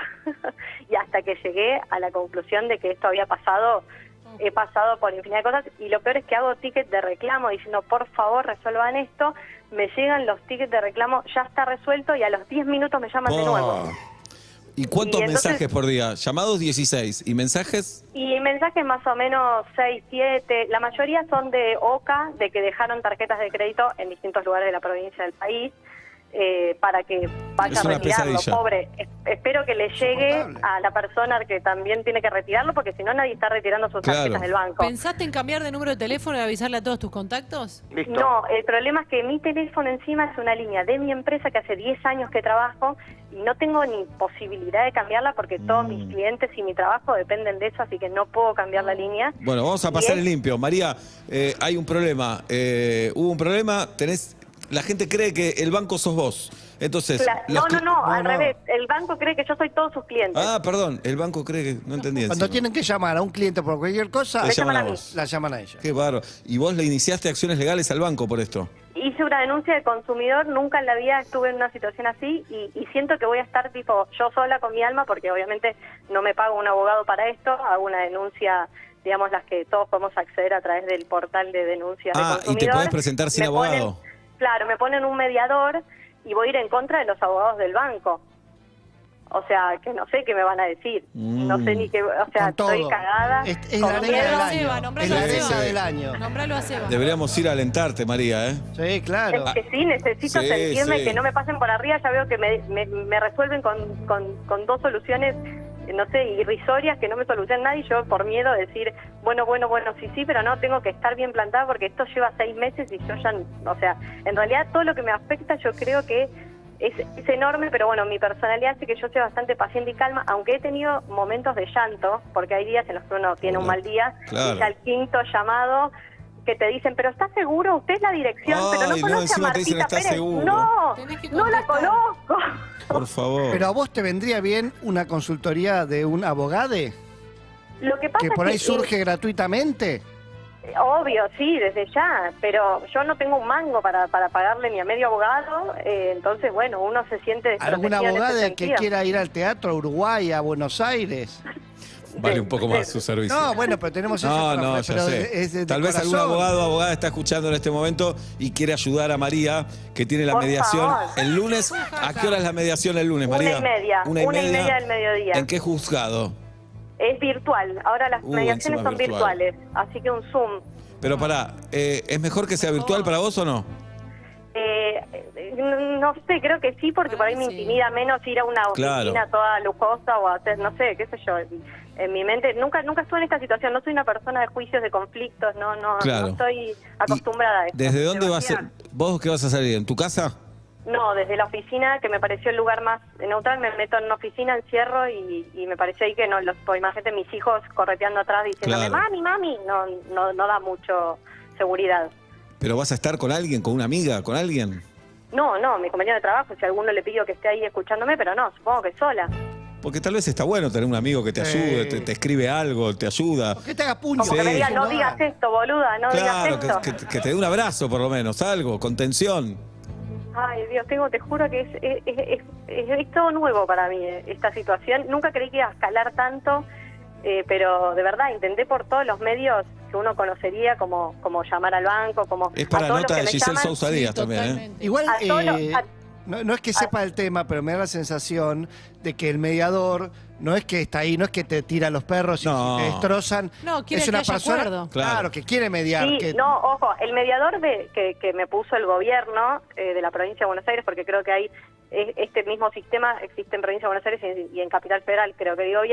[SPEAKER 7] Y hasta que llegué a la conclusión de que esto había pasado, he pasado por infinidad de cosas y lo peor es que hago tickets de reclamo diciendo, por favor, resuelvan esto. Me llegan los tickets de reclamo, ya está resuelto y a los diez minutos me llaman de nuevo.
[SPEAKER 3] Oh. ¿Y cuántos
[SPEAKER 7] Y entonces-
[SPEAKER 3] mensajes por día? Llamados dieciséis. ¿Y mensajes?
[SPEAKER 7] Y mensajes más o menos seis, siete, la mayoría son de OCA, de que dejaron tarjetas de crédito en distintos lugares de la provincia del país, eh, para que vaya
[SPEAKER 3] Es
[SPEAKER 7] a
[SPEAKER 3] una
[SPEAKER 7] retirarlo,
[SPEAKER 3] pesadilla.
[SPEAKER 7] pobre. Es- espero que le llegue
[SPEAKER 5] Insoportable.
[SPEAKER 7] a la persona que también tiene que retirarlo, porque si no nadie está retirando sus
[SPEAKER 3] Claro.
[SPEAKER 7] tarjetas del banco.
[SPEAKER 4] ¿Pensaste en cambiar de número de teléfono y avisarle a todos tus contactos?
[SPEAKER 7] No, el problema es que mi teléfono encima es una línea de mi empresa que hace diez años que trabajo y no tengo ni posibilidad de cambiarla porque todos
[SPEAKER 3] Mm.
[SPEAKER 7] mis clientes y mi trabajo dependen de eso, así que no puedo cambiar la línea.
[SPEAKER 3] Bueno, vamos a
[SPEAKER 7] Y
[SPEAKER 3] pasar
[SPEAKER 7] es-
[SPEAKER 3] en limpio. María, eh, hay un problema. Eh, hubo un problema, tenés... La gente cree que el banco sos vos. Entonces...
[SPEAKER 7] Cla-
[SPEAKER 3] los
[SPEAKER 7] No, no,
[SPEAKER 3] cli-
[SPEAKER 7] no, al
[SPEAKER 5] no.
[SPEAKER 7] revés. El banco cree que yo soy todos sus clientes.
[SPEAKER 3] Ah, perdón, el banco cree que... No entendí
[SPEAKER 5] Cuando
[SPEAKER 3] encima.
[SPEAKER 5] tienen que llamar a un cliente por cualquier cosa,
[SPEAKER 3] Te
[SPEAKER 7] Me
[SPEAKER 3] llaman
[SPEAKER 7] llaman
[SPEAKER 3] a
[SPEAKER 7] a mí.
[SPEAKER 3] vos.
[SPEAKER 5] la llaman a ella.
[SPEAKER 3] Qué bárbaro. ¿Y vos le iniciaste acciones legales al banco por esto?
[SPEAKER 7] Hice una denuncia de consumidor, nunca en la vida estuve en una situación así y, y siento que voy a estar tipo yo sola con mi alma porque obviamente no me pago un abogado para esto, hago una denuncia, digamos las que todos podemos acceder a través del portal de denuncias
[SPEAKER 3] Ah,
[SPEAKER 7] de
[SPEAKER 3] y
[SPEAKER 7] consumidor.
[SPEAKER 3] te podés presentar sin
[SPEAKER 7] Me ponen-
[SPEAKER 3] abogado.
[SPEAKER 7] claro, me ponen un mediador y voy a ir en contra de los abogados del banco. O sea, que no sé qué me van a decir. No sé ni qué, o sea,
[SPEAKER 5] Con todo.
[SPEAKER 7] estoy cagada.
[SPEAKER 5] Es, es
[SPEAKER 7] con
[SPEAKER 5] la
[SPEAKER 7] miedo.
[SPEAKER 5] arena del
[SPEAKER 4] Nombralo a
[SPEAKER 5] año.
[SPEAKER 4] Seba, nombralo
[SPEAKER 5] Es la
[SPEAKER 4] a
[SPEAKER 5] arena
[SPEAKER 4] Seba.
[SPEAKER 5] del año.
[SPEAKER 4] Nombralo a Seba.
[SPEAKER 3] Deberíamos ir a alentarte, María, ¿eh?
[SPEAKER 5] Sí, claro.
[SPEAKER 7] Es que sí, necesito
[SPEAKER 3] Sí,
[SPEAKER 7] sentirme
[SPEAKER 3] sí.
[SPEAKER 7] que no me pasen por arriba. Ya veo que me, me, me resuelven con, con, con dos soluciones, eh, no sé, irrisorias que no me solucionan nadie. Y yo por miedo de decir, bueno, bueno, bueno, sí, sí, pero no, tengo que estar bien plantada porque esto lleva seis meses y yo ya, o sea, en realidad todo lo que me afecta yo creo que es, es enorme, pero bueno, mi personalidad hace que yo sea bastante paciente y calma, aunque he tenido momentos de llanto, porque hay días en los que uno tiene un
[SPEAKER 3] Hola.
[SPEAKER 7] mal día,
[SPEAKER 3] Claro.
[SPEAKER 7] y ya el quinto llamado que te dicen, pero ¿estás seguro? Usted es la dirección, pero no
[SPEAKER 3] Ay, no,
[SPEAKER 7] conoce a
[SPEAKER 3] encima te dicen,
[SPEAKER 7] Martita
[SPEAKER 3] ¿estás
[SPEAKER 7] Pérez.
[SPEAKER 3] seguro?
[SPEAKER 7] No,
[SPEAKER 4] Tenés que
[SPEAKER 7] no la
[SPEAKER 4] contestar.
[SPEAKER 7] conozco.
[SPEAKER 3] Por favor.
[SPEAKER 5] Pero a vos te vendría bien una consultoría de un abogado
[SPEAKER 7] Lo que pasa
[SPEAKER 5] que por ahí
[SPEAKER 7] es que,
[SPEAKER 5] surge gratuitamente.
[SPEAKER 7] eh, obvio, sí, desde ya, pero yo no tengo un mango para, para pagarle ni a medio abogado, eh, entonces, bueno, uno se siente
[SPEAKER 5] ¿Algún
[SPEAKER 7] desprotegido en ese
[SPEAKER 5] abogado que
[SPEAKER 7] sentido.
[SPEAKER 5] quiera ir al teatro a Uruguay, a Buenos Aires?
[SPEAKER 3] Vale un poco más su servicio.
[SPEAKER 5] No, bueno, pero tenemos eso
[SPEAKER 3] No,
[SPEAKER 5] para
[SPEAKER 3] no,
[SPEAKER 5] ofrecer,
[SPEAKER 3] ya
[SPEAKER 5] pero
[SPEAKER 3] sé.
[SPEAKER 5] es de- de
[SPEAKER 3] Tal vez algún
[SPEAKER 5] corazón.
[SPEAKER 3] abogado o abogada está escuchando en este momento y quiere ayudar a María, que tiene la
[SPEAKER 7] Por
[SPEAKER 3] mediación
[SPEAKER 7] favor.
[SPEAKER 3] el lunes. ¿A qué hora es la mediación el lunes,
[SPEAKER 7] Una
[SPEAKER 3] María?
[SPEAKER 7] y media, una y media del mediodía.
[SPEAKER 3] ¿En qué juzgado?
[SPEAKER 7] Es virtual, ahora las
[SPEAKER 3] Uh,
[SPEAKER 7] mediaciones
[SPEAKER 3] encima
[SPEAKER 7] son
[SPEAKER 3] virtual.
[SPEAKER 7] virtuales, así que un Zoom.
[SPEAKER 3] Pero pará, eh, ¿es mejor que sea virtual para vos o no?
[SPEAKER 7] Eh, eh, no sé, creo que sí, porque por ahí me
[SPEAKER 4] Sí.
[SPEAKER 7] intimida menos ir a una
[SPEAKER 3] Claro.
[SPEAKER 7] oficina toda lujosa o hacer, no sé, qué sé yo. En mi mente, nunca nunca estuve en esta situación, no soy una persona de juicios, de conflictos, no no,
[SPEAKER 3] Claro.
[SPEAKER 7] no estoy acostumbrada a esto.
[SPEAKER 3] ¿Desde dónde vas a
[SPEAKER 7] Sebastián.
[SPEAKER 3] ¿Vos qué vas a salir? ¿En tu casa?
[SPEAKER 7] No, desde la oficina, que me pareció el lugar más neutral, me meto en una oficina, encierro y, y me pareció ahí que no, los, pues, imagínate mis hijos correteando atrás diciéndome,
[SPEAKER 3] Claro.
[SPEAKER 7] mami, mami, no, no, no da mucho seguridad.
[SPEAKER 3] ¿Pero vas a estar con alguien, con una amiga, con alguien?
[SPEAKER 7] No, no, mi compañero de trabajo, si a alguno le pido que esté ahí escuchándome, pero no, supongo que sola.
[SPEAKER 3] Porque tal vez está bueno tener un amigo que te ayude,
[SPEAKER 5] Sí.
[SPEAKER 3] te, te escribe algo, te ayuda.
[SPEAKER 5] ¿Por qué te hagas puño?
[SPEAKER 7] Como que me
[SPEAKER 3] Sí.
[SPEAKER 7] digan, no digas esto, boluda, no
[SPEAKER 3] Claro,
[SPEAKER 7] digas
[SPEAKER 3] que,
[SPEAKER 7] esto.
[SPEAKER 3] que- que te dé un abrazo por lo menos, algo, con tensión.
[SPEAKER 7] Ay, Dios, tengo, te juro que es, es, es, es- es todo nuevo para mí eh, esta situación. Nunca creí que iba a escalar tanto, eh, pero de verdad intenté por todos los medios que uno conocería, como, como llamar al banco, como
[SPEAKER 3] Es
[SPEAKER 7] a
[SPEAKER 3] para
[SPEAKER 7] todos los
[SPEAKER 3] nota
[SPEAKER 7] que
[SPEAKER 3] de
[SPEAKER 7] me
[SPEAKER 3] Giselle
[SPEAKER 7] llaman.
[SPEAKER 3] Sousa Díaz también, ¿eh?
[SPEAKER 4] Totalmente.
[SPEAKER 5] Igual,
[SPEAKER 7] A todos los-
[SPEAKER 5] eh,
[SPEAKER 7] a-
[SPEAKER 5] no, no es que sepa el tema, pero me da la sensación de que el mediador no es que está ahí, no es que te tira los perros y
[SPEAKER 3] No.
[SPEAKER 5] te destrozan.
[SPEAKER 4] No, quiere
[SPEAKER 5] es
[SPEAKER 4] que
[SPEAKER 5] una
[SPEAKER 4] haya
[SPEAKER 5] persona,
[SPEAKER 4] acuerdo.
[SPEAKER 5] claro.
[SPEAKER 3] Claro.
[SPEAKER 5] que quiere mediar.
[SPEAKER 7] Sí,
[SPEAKER 5] que,
[SPEAKER 7] no, ojo, el mediador de que, que me puso el gobierno eh, de la provincia de Buenos Aires, porque creo que hay eh, este mismo sistema existe en provincia de Buenos Aires y, y en Capital Federal, creo que digo bien,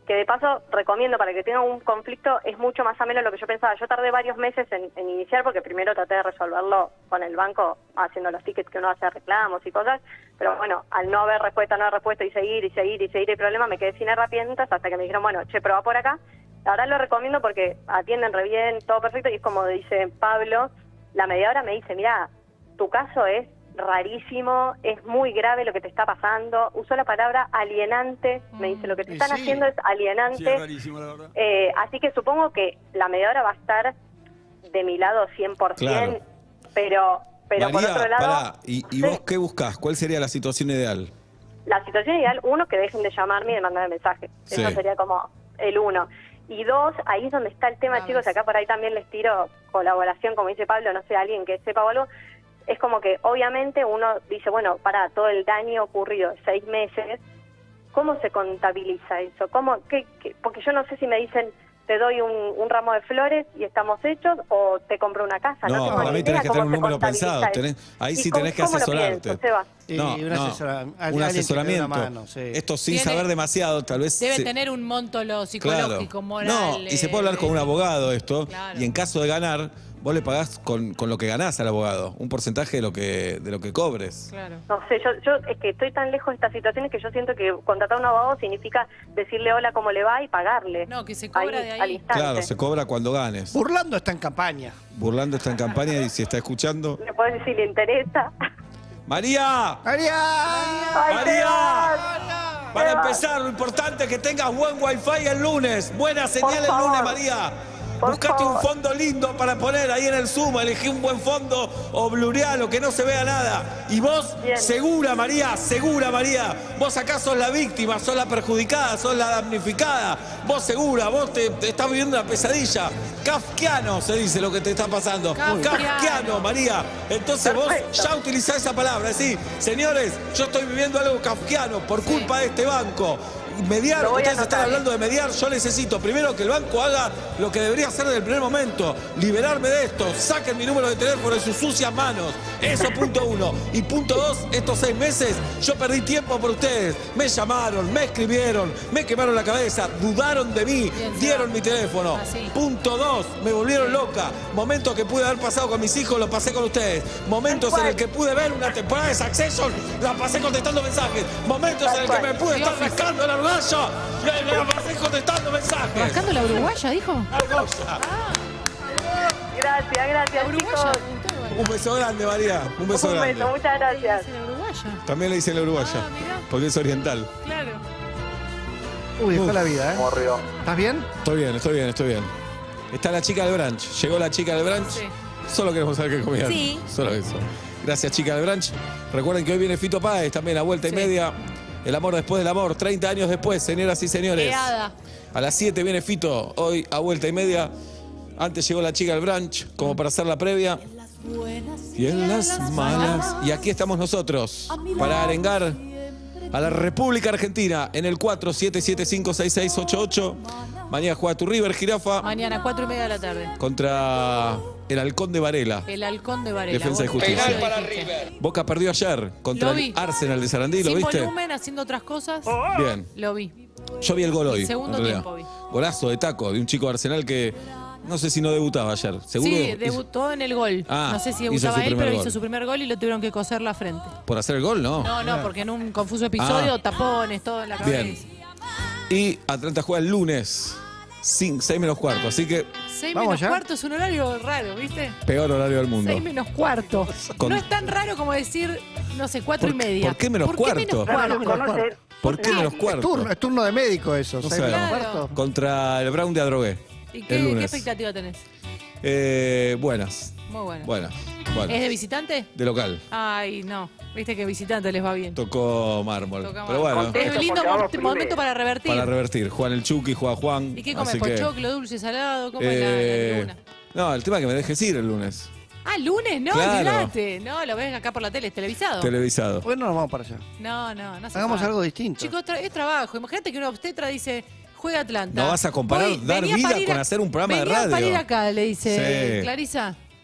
[SPEAKER 7] que de paso recomiendo para que tenga un conflicto, es mucho más ameno de lo que yo pensaba. Yo tardé varios meses en, en iniciar porque primero traté de resolverlo con el banco haciendo los tickets que uno hace reclamos y cosas, pero bueno, al no haber respuesta, no haber respuesta y seguir y seguir y seguir el problema, me quedé sin herramientas hasta que me dijeron, bueno, che, probá por acá. La verdad lo recomiendo porque atienden re bien, todo perfecto, y es como dice Pablo, la mediadora me dice, mira, tu caso es rarísimo, es muy grave lo que te está pasando. Usó la palabra alienante, me dice, lo que te
[SPEAKER 5] Y
[SPEAKER 7] están
[SPEAKER 5] sí.
[SPEAKER 7] haciendo es alienante.
[SPEAKER 8] Sí, es rarísimo, la verdad.
[SPEAKER 7] Eh, así que supongo que la mediadora va a estar de mi lado cien por ciento,
[SPEAKER 3] Claro.
[SPEAKER 7] pero pero por
[SPEAKER 3] María,
[SPEAKER 7] otro lado...
[SPEAKER 3] pará, ¿y, y
[SPEAKER 7] sí,
[SPEAKER 3] vos qué buscás? ¿Cuál sería la situación ideal?
[SPEAKER 7] la situación ideal, uno, que dejen de llamarme y de mandarme mensajes.
[SPEAKER 3] Sí.
[SPEAKER 7] Eso sería como el uno. Y dos, ahí es donde está el tema,
[SPEAKER 4] Claves.
[SPEAKER 7] chicos, acá por ahí también les tiro colaboración, como dice Pablo, no sé, alguien que sepa o algo. Es como que obviamente uno dice, bueno, para todo el daño ocurrido en seis meses, ¿cómo se contabiliza eso? ¿Cómo, qué, qué? Porque yo no sé si me dicen, te doy un, un ramo de flores y estamos hechos, o te compro una casa.
[SPEAKER 3] No,
[SPEAKER 7] tengo
[SPEAKER 3] para
[SPEAKER 7] ni
[SPEAKER 3] mí tenés
[SPEAKER 7] idea
[SPEAKER 3] que
[SPEAKER 7] cómo
[SPEAKER 3] tener un
[SPEAKER 7] se
[SPEAKER 3] número
[SPEAKER 7] contabiliza
[SPEAKER 3] pensado.
[SPEAKER 7] eso.
[SPEAKER 3] tenés- ahí
[SPEAKER 7] ¿Y
[SPEAKER 3] sí
[SPEAKER 7] cómo-
[SPEAKER 3] tenés que
[SPEAKER 7] cómo lo
[SPEAKER 3] asesorarte.
[SPEAKER 7] pienso, Seba?
[SPEAKER 5] Y
[SPEAKER 3] No,
[SPEAKER 5] un,
[SPEAKER 3] no,
[SPEAKER 5] asesora- alguien
[SPEAKER 3] un
[SPEAKER 5] que te dé
[SPEAKER 3] asesoramiento.
[SPEAKER 5] una mano, sí.
[SPEAKER 3] Esto sin
[SPEAKER 4] Tiene-
[SPEAKER 3] saber demasiado, tal vez.
[SPEAKER 4] Debe
[SPEAKER 3] se-
[SPEAKER 4] tener un monto lo
[SPEAKER 3] Claro.
[SPEAKER 4] psicológico, moral.
[SPEAKER 3] No, y se puede hablar
[SPEAKER 4] eh,
[SPEAKER 3] con un abogado esto,
[SPEAKER 4] Claro.
[SPEAKER 3] y en caso de ganar, vos le pagás con, con lo que ganás al abogado, un porcentaje de lo que, de lo que cobres.
[SPEAKER 4] Claro.
[SPEAKER 7] No sé, yo, yo es que estoy tan lejos de estas situaciones que yo siento que contratar a un abogado significa decirle hola, cómo le va y pagarle.
[SPEAKER 4] No, que se cobra de ahí.
[SPEAKER 7] Al instante.
[SPEAKER 3] Claro, se cobra cuando ganes.
[SPEAKER 5] Burlando está en campaña.
[SPEAKER 3] Burlando está en campaña y si está escuchando.
[SPEAKER 7] ¿Le puedes decir si le interesa?
[SPEAKER 3] ¡María!
[SPEAKER 5] ¡María!
[SPEAKER 7] ¡Ay,
[SPEAKER 3] ¡María!
[SPEAKER 7] Sebas!
[SPEAKER 3] Para
[SPEAKER 7] Sebas,
[SPEAKER 3] empezar, lo importante es que tengas buen wifi el lunes. Buena señal el
[SPEAKER 7] favor.
[SPEAKER 3] lunes, María.
[SPEAKER 7] Por
[SPEAKER 3] Buscate un
[SPEAKER 7] favor.
[SPEAKER 3] fondo lindo para poner ahí en el Zoom. Elegí un buen fondo o blureal o que no se vea nada. Y vos,
[SPEAKER 7] Bien.
[SPEAKER 3] segura, María, segura, María. Vos acá sos la víctima, sos la perjudicada, sos la damnificada. Vos segura, vos te, te estás viviendo una pesadilla. Kafkiano se dice lo que te está pasando.
[SPEAKER 4] Kafkiano.
[SPEAKER 3] Kafkiano, María. Entonces vos
[SPEAKER 7] Perfecto.
[SPEAKER 3] ya utilizás esa palabra. Decís, señores, yo estoy viviendo algo kafkiano por culpa de este banco. Mediar,
[SPEAKER 7] Lo voy a
[SPEAKER 3] ustedes están
[SPEAKER 7] anotar.
[SPEAKER 3] hablando de mediar, yo necesito primero que el banco haga lo que debería hacer desde el primer momento, liberarme de esto, saquen mi número de teléfono de sus sucias manos, eso punto uno. Y punto dos, estos seis meses yo perdí tiempo por ustedes, me llamaron, me escribieron, me quemaron la cabeza, dudaron de mí,
[SPEAKER 4] Bien,
[SPEAKER 3] dieron
[SPEAKER 4] Seba.
[SPEAKER 3] mi teléfono.
[SPEAKER 4] Así.
[SPEAKER 3] Punto dos, me volvieron loca, momentos que pude haber pasado con mis hijos, los pasé con ustedes, momentos
[SPEAKER 7] Tal
[SPEAKER 3] en
[SPEAKER 7] cual.
[SPEAKER 3] el que pude ver una temporada de Succession, la pasé contestando mensajes, momentos
[SPEAKER 7] Tal
[SPEAKER 3] en el que
[SPEAKER 7] cual.
[SPEAKER 3] me pude
[SPEAKER 4] The
[SPEAKER 3] estar
[SPEAKER 4] Office.
[SPEAKER 3] rascando la argolla, me la pasé contestando mensajes.
[SPEAKER 4] ¿Rascando la uruguaya, dijo?
[SPEAKER 3] Argolla.
[SPEAKER 7] Gracias, gracias,
[SPEAKER 4] La uruguaya.
[SPEAKER 7] chicos.
[SPEAKER 4] me gustó igual.
[SPEAKER 3] Un beso grande, María, un beso
[SPEAKER 7] Un
[SPEAKER 3] grande.
[SPEAKER 7] beso, muchas gracias.
[SPEAKER 4] ¿Es la uruguaya?
[SPEAKER 3] También le dicen la uruguaya,
[SPEAKER 4] Ah, mirá.
[SPEAKER 3] porque es oriental.
[SPEAKER 4] Claro.
[SPEAKER 5] Uy, dejó
[SPEAKER 3] Uf.
[SPEAKER 5] la vida, ¿eh?
[SPEAKER 6] Morrió.
[SPEAKER 5] ¿Estás bien?
[SPEAKER 3] Estoy bien, estoy bien, estoy bien. Está la chica del brunch, llegó la chica del brunch.
[SPEAKER 4] Sí.
[SPEAKER 3] Solo queremos saber qué comían.
[SPEAKER 4] Sí.
[SPEAKER 3] Solo eso. Gracias, chica del brunch. Recuerden que hoy viene Fito Páez también a vuelta
[SPEAKER 4] Sí.
[SPEAKER 3] y media. El amor después del amor, treinta años después, señoras y señores.
[SPEAKER 4] Qué hada.
[SPEAKER 3] A las siete viene Fito, hoy a vuelta y media. Antes llegó la chica del brunch, como para hacer la previa. Y en las malas. Y aquí estamos nosotros, para arengar a la República Argentina en el cuatro siete siete cinco seis seis ocho ocho. Mañana juega tu River, Jirafa,
[SPEAKER 4] Mañana, cuatro y media de la tarde.
[SPEAKER 3] contra el Halcón de Varela.
[SPEAKER 4] El halcón de Varela.
[SPEAKER 3] Defensa y
[SPEAKER 4] Vos
[SPEAKER 3] Justicia.
[SPEAKER 4] lo
[SPEAKER 3] Penal
[SPEAKER 4] dijiste.
[SPEAKER 3] Boca perdió ayer contra
[SPEAKER 4] Lo vi.
[SPEAKER 3] el Arsenal de Sarandí, ¿lo
[SPEAKER 4] Sin
[SPEAKER 3] viste?
[SPEAKER 4] volumen, haciendo otras cosas.
[SPEAKER 3] Bien.
[SPEAKER 4] Lo vi.
[SPEAKER 3] Yo vi el gol hoy.
[SPEAKER 4] Segundo
[SPEAKER 3] en realidad.
[SPEAKER 4] tiempo vi.
[SPEAKER 3] Golazo de taco de un chico de Arsenal que no sé si no debutaba ayer. ¿Seguro?
[SPEAKER 4] Sí, debutó en el gol.
[SPEAKER 3] Ah,
[SPEAKER 4] no sé si
[SPEAKER 3] hizo
[SPEAKER 4] debutaba
[SPEAKER 3] su
[SPEAKER 4] él,
[SPEAKER 3] primer
[SPEAKER 4] pero
[SPEAKER 3] gol.
[SPEAKER 4] hizo su primer gol y lo tuvieron que coser la frente.
[SPEAKER 3] ¿Por hacer el gol? No.
[SPEAKER 4] No, no, porque en un confuso episodio,
[SPEAKER 3] Ah.
[SPEAKER 4] tapones, todo en la cabeza.
[SPEAKER 3] Bien. Y Atlanta juega el lunes, seis menos cuarto. Así que
[SPEAKER 4] Seis
[SPEAKER 5] Vamos
[SPEAKER 4] menos
[SPEAKER 5] ya.
[SPEAKER 4] cuarto es un horario raro, ¿viste?
[SPEAKER 3] peor horario del mundo.
[SPEAKER 4] Seis menos cuarto.
[SPEAKER 3] Con-
[SPEAKER 4] No es tan raro como decir, no sé, cuatro
[SPEAKER 3] ¿Por-
[SPEAKER 4] y media.
[SPEAKER 3] por qué menos cuarto?
[SPEAKER 4] menos
[SPEAKER 5] Claro,
[SPEAKER 4] cuarto?
[SPEAKER 5] menos cuarto.
[SPEAKER 3] ¿Por qué menos
[SPEAKER 5] Es
[SPEAKER 3] cuarto?
[SPEAKER 5] turno, es turno de médico eso.
[SPEAKER 3] No
[SPEAKER 5] ¿seis
[SPEAKER 3] sé.
[SPEAKER 5] menos
[SPEAKER 4] Claro.
[SPEAKER 5] cuarto?
[SPEAKER 3] Contra el Brown de Adrogué.
[SPEAKER 4] ¿Y
[SPEAKER 3] el
[SPEAKER 4] qué, qué
[SPEAKER 3] lunes.
[SPEAKER 4] expectativa tenés?
[SPEAKER 3] Eh, buenas.
[SPEAKER 4] Muy bueno.
[SPEAKER 3] Buenas. buenas.
[SPEAKER 4] ¿Es de visitante?
[SPEAKER 3] De local.
[SPEAKER 4] Ay, no. Viste que visitante les va bien.
[SPEAKER 3] Tocó mármol.
[SPEAKER 4] Toca
[SPEAKER 3] Pero
[SPEAKER 4] mal.
[SPEAKER 3] bueno,
[SPEAKER 4] Es un lindo mo- momento para revertir.
[SPEAKER 3] para revertir. Juan el Chucky, juega Juan.
[SPEAKER 4] ¿Y qué comes?
[SPEAKER 3] así que,
[SPEAKER 4] ¿Pochoclo, dulce, salado? ¿Cómo es la-
[SPEAKER 3] eh,
[SPEAKER 4] la, luna?
[SPEAKER 3] No, el tema es que me dejes ir el lunes.
[SPEAKER 4] Ah, lunes, no,
[SPEAKER 3] Claro.
[SPEAKER 4] olvidate. No, lo ves acá por la tele, es televisado.
[SPEAKER 3] Televisado.
[SPEAKER 5] Hoy no nos vamos para allá.
[SPEAKER 4] no, no, no se
[SPEAKER 5] Hagamos
[SPEAKER 4] sabe.
[SPEAKER 5] algo distinto.
[SPEAKER 4] Chicos, tra- es trabajo. Imagínate que una obstetra dice, juega Atlanta.
[SPEAKER 3] No vas a comparar dar
[SPEAKER 4] venía
[SPEAKER 3] vida
[SPEAKER 4] para ir
[SPEAKER 3] con
[SPEAKER 4] a-
[SPEAKER 3] hacer un programa de
[SPEAKER 4] venía
[SPEAKER 3] radio.
[SPEAKER 4] para ir acá, le dice
[SPEAKER 3] Sí.
[SPEAKER 4] Clarisa.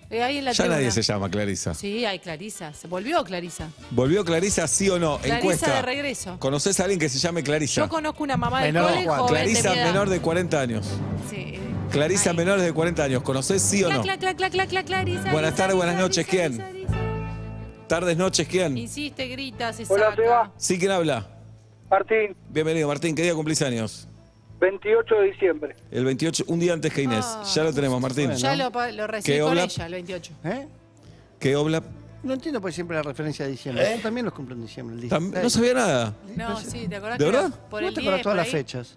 [SPEAKER 4] Eh, ahí en la
[SPEAKER 3] Ya
[SPEAKER 4] tribuna.
[SPEAKER 3] nadie se llama Clarisa.
[SPEAKER 4] Sí, hay Clarisa. Se volvió Clarisa.
[SPEAKER 3] ¿Volvió Clarisa, sí o no?
[SPEAKER 4] Clarisa
[SPEAKER 3] Encuesta.
[SPEAKER 4] de regreso.
[SPEAKER 3] ¿Conocés a alguien que se llame Clarisa?
[SPEAKER 4] Yo conozco una mamá del
[SPEAKER 5] Menor de
[SPEAKER 4] cole
[SPEAKER 5] cuatro.
[SPEAKER 4] joven de
[SPEAKER 3] Clarisa
[SPEAKER 4] mi edad.
[SPEAKER 3] menor de cuarenta años.
[SPEAKER 4] Sí. eh,
[SPEAKER 3] Clarisa
[SPEAKER 4] ahí.
[SPEAKER 3] menor de cuarenta años. ¿Conocés, sí o
[SPEAKER 4] Clac,
[SPEAKER 3] no?
[SPEAKER 4] clac, clac, clac, clac, clac, Clarisa.
[SPEAKER 3] Buenas
[SPEAKER 4] Lisa,
[SPEAKER 3] tardes, buenas
[SPEAKER 4] Lisa,
[SPEAKER 3] noches,
[SPEAKER 4] Lisa,
[SPEAKER 3] ¿quién?
[SPEAKER 4] Lisa, Lisa.
[SPEAKER 3] Tardes, noches, ¿quién?
[SPEAKER 4] Insiste, grita, se
[SPEAKER 8] Hola,
[SPEAKER 4] saca.
[SPEAKER 8] Seba.
[SPEAKER 3] Sí, ¿quién habla?
[SPEAKER 8] Martín,
[SPEAKER 3] Bienvenido, Martín. ¿Qué día cumplís años?
[SPEAKER 8] veintiocho de diciembre.
[SPEAKER 3] El veintiocho, un día antes que Inés.
[SPEAKER 4] Ah.
[SPEAKER 3] Ya lo tenemos, Martín.
[SPEAKER 4] Ya lo, pa- lo recibí
[SPEAKER 3] ¿Qué
[SPEAKER 4] con
[SPEAKER 3] obla?
[SPEAKER 4] ella, el veintiocho.
[SPEAKER 5] ¿Eh?
[SPEAKER 3] ¿Qué obla?
[SPEAKER 5] No entiendo por qué siempre la referencia a diciembre. Yo también los cumplo en diciembre. El
[SPEAKER 3] Tam-
[SPEAKER 5] dieciséis.
[SPEAKER 3] No sabía nada.
[SPEAKER 4] No, sí, ¿te acordás
[SPEAKER 3] ¿De
[SPEAKER 4] que era
[SPEAKER 3] verdad?
[SPEAKER 4] por
[SPEAKER 5] ¿No
[SPEAKER 4] el
[SPEAKER 5] te
[SPEAKER 4] diez,
[SPEAKER 5] acordás todas
[SPEAKER 4] por
[SPEAKER 5] las
[SPEAKER 4] ahí?
[SPEAKER 5] fechas?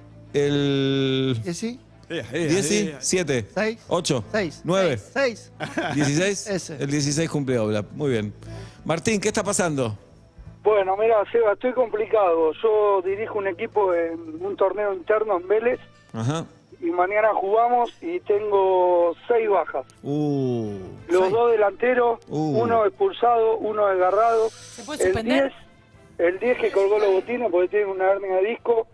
[SPEAKER 3] El
[SPEAKER 5] ¿Eh, sí?
[SPEAKER 3] diez, siete,
[SPEAKER 5] Seis.
[SPEAKER 3] ocho,
[SPEAKER 5] Seis.
[SPEAKER 3] nueve,
[SPEAKER 5] Seis.
[SPEAKER 3] dieciséis.
[SPEAKER 5] Ese.
[SPEAKER 3] El dieciséis cumple obla. Muy bien. Martín, ¿qué está pasando?
[SPEAKER 8] Bueno, mira, Seba, estoy complicado. Yo dirijo un equipo en un torneo interno en Vélez
[SPEAKER 3] Ajá.
[SPEAKER 8] y mañana jugamos y tengo seis bajas.
[SPEAKER 3] Uh.
[SPEAKER 8] Los
[SPEAKER 5] Seis.
[SPEAKER 8] dos delanteros,
[SPEAKER 3] Uh.
[SPEAKER 8] uno expulsado, uno desgarrado.
[SPEAKER 4] ¿Se puede
[SPEAKER 8] El
[SPEAKER 4] suspender?
[SPEAKER 8] diez, el diez que colgó los botines porque tiene una hernia de disco.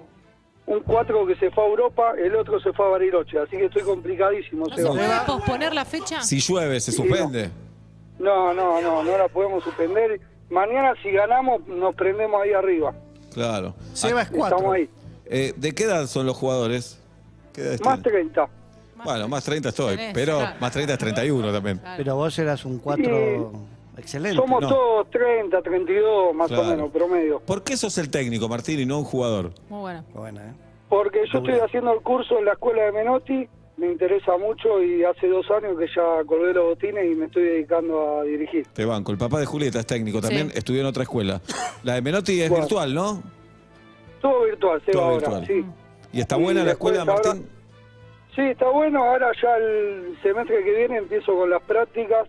[SPEAKER 8] Un cuatro que se fue a Europa, el otro se fue a Bariloche. Así que estoy complicadísimo,
[SPEAKER 4] ¿No se
[SPEAKER 8] Seba.
[SPEAKER 4] puede posponer la fecha?
[SPEAKER 3] Si llueve, se suspende.
[SPEAKER 8] No, no, no, no la podemos suspender. Mañana si ganamos nos prendemos ahí arriba.
[SPEAKER 3] Claro.
[SPEAKER 5] Seba es
[SPEAKER 8] Estamos
[SPEAKER 5] cuatro.
[SPEAKER 8] ahí.
[SPEAKER 3] Eh, ¿De qué edad son los jugadores? ¿Qué edad
[SPEAKER 8] Más
[SPEAKER 3] tienen?
[SPEAKER 8] treinta.
[SPEAKER 3] Bueno, más treinta estoy,
[SPEAKER 4] Tenés,
[SPEAKER 3] pero
[SPEAKER 4] claro.
[SPEAKER 3] más treinta es treinta y uno también.
[SPEAKER 4] Claro.
[SPEAKER 5] Pero vos eras un cuatro excelente.
[SPEAKER 8] Somos
[SPEAKER 3] no.
[SPEAKER 8] todos treinta, treinta y dos más
[SPEAKER 3] Claro.
[SPEAKER 8] o menos, promedio.
[SPEAKER 3] ¿Por qué sos el técnico, Martín, y no un jugador?
[SPEAKER 4] Muy buena.
[SPEAKER 5] Buena, ¿eh?
[SPEAKER 8] Porque yo estoy haciendo el curso en la escuela de Menotti, me interesa mucho y hace dos años que ya colgué los botines y me estoy dedicando a dirigir.
[SPEAKER 3] Te banco. El papá de Julieta es técnico también,
[SPEAKER 4] Sí.
[SPEAKER 3] estudió en otra escuela. La de Menotti es
[SPEAKER 8] Bueno.
[SPEAKER 3] virtual, ¿no?
[SPEAKER 8] Todo virtual, se
[SPEAKER 3] Todo
[SPEAKER 8] va ahora,
[SPEAKER 3] virtual.
[SPEAKER 8] sí.
[SPEAKER 3] ¿Y está
[SPEAKER 8] Y
[SPEAKER 3] buena la
[SPEAKER 8] después
[SPEAKER 3] escuela,
[SPEAKER 8] ahora-
[SPEAKER 3] Martín?
[SPEAKER 8] Sí, está bueno, ahora ya el semestre que viene empiezo con las prácticas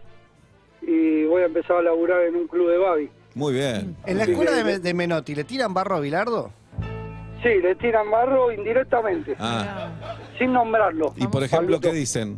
[SPEAKER 8] y voy a empezar a laburar en un club de Babi.
[SPEAKER 3] Muy bien.
[SPEAKER 5] En la
[SPEAKER 8] Sí,
[SPEAKER 5] escuela
[SPEAKER 8] que-
[SPEAKER 5] de, de Menotti, ¿le tiran barro a Bilardo?
[SPEAKER 8] Sí, le tiran barro indirectamente,
[SPEAKER 3] Ah,
[SPEAKER 8] sin nombrarlo.
[SPEAKER 3] y por ejemplo,
[SPEAKER 8] Pablito.
[SPEAKER 3] ¿qué dicen?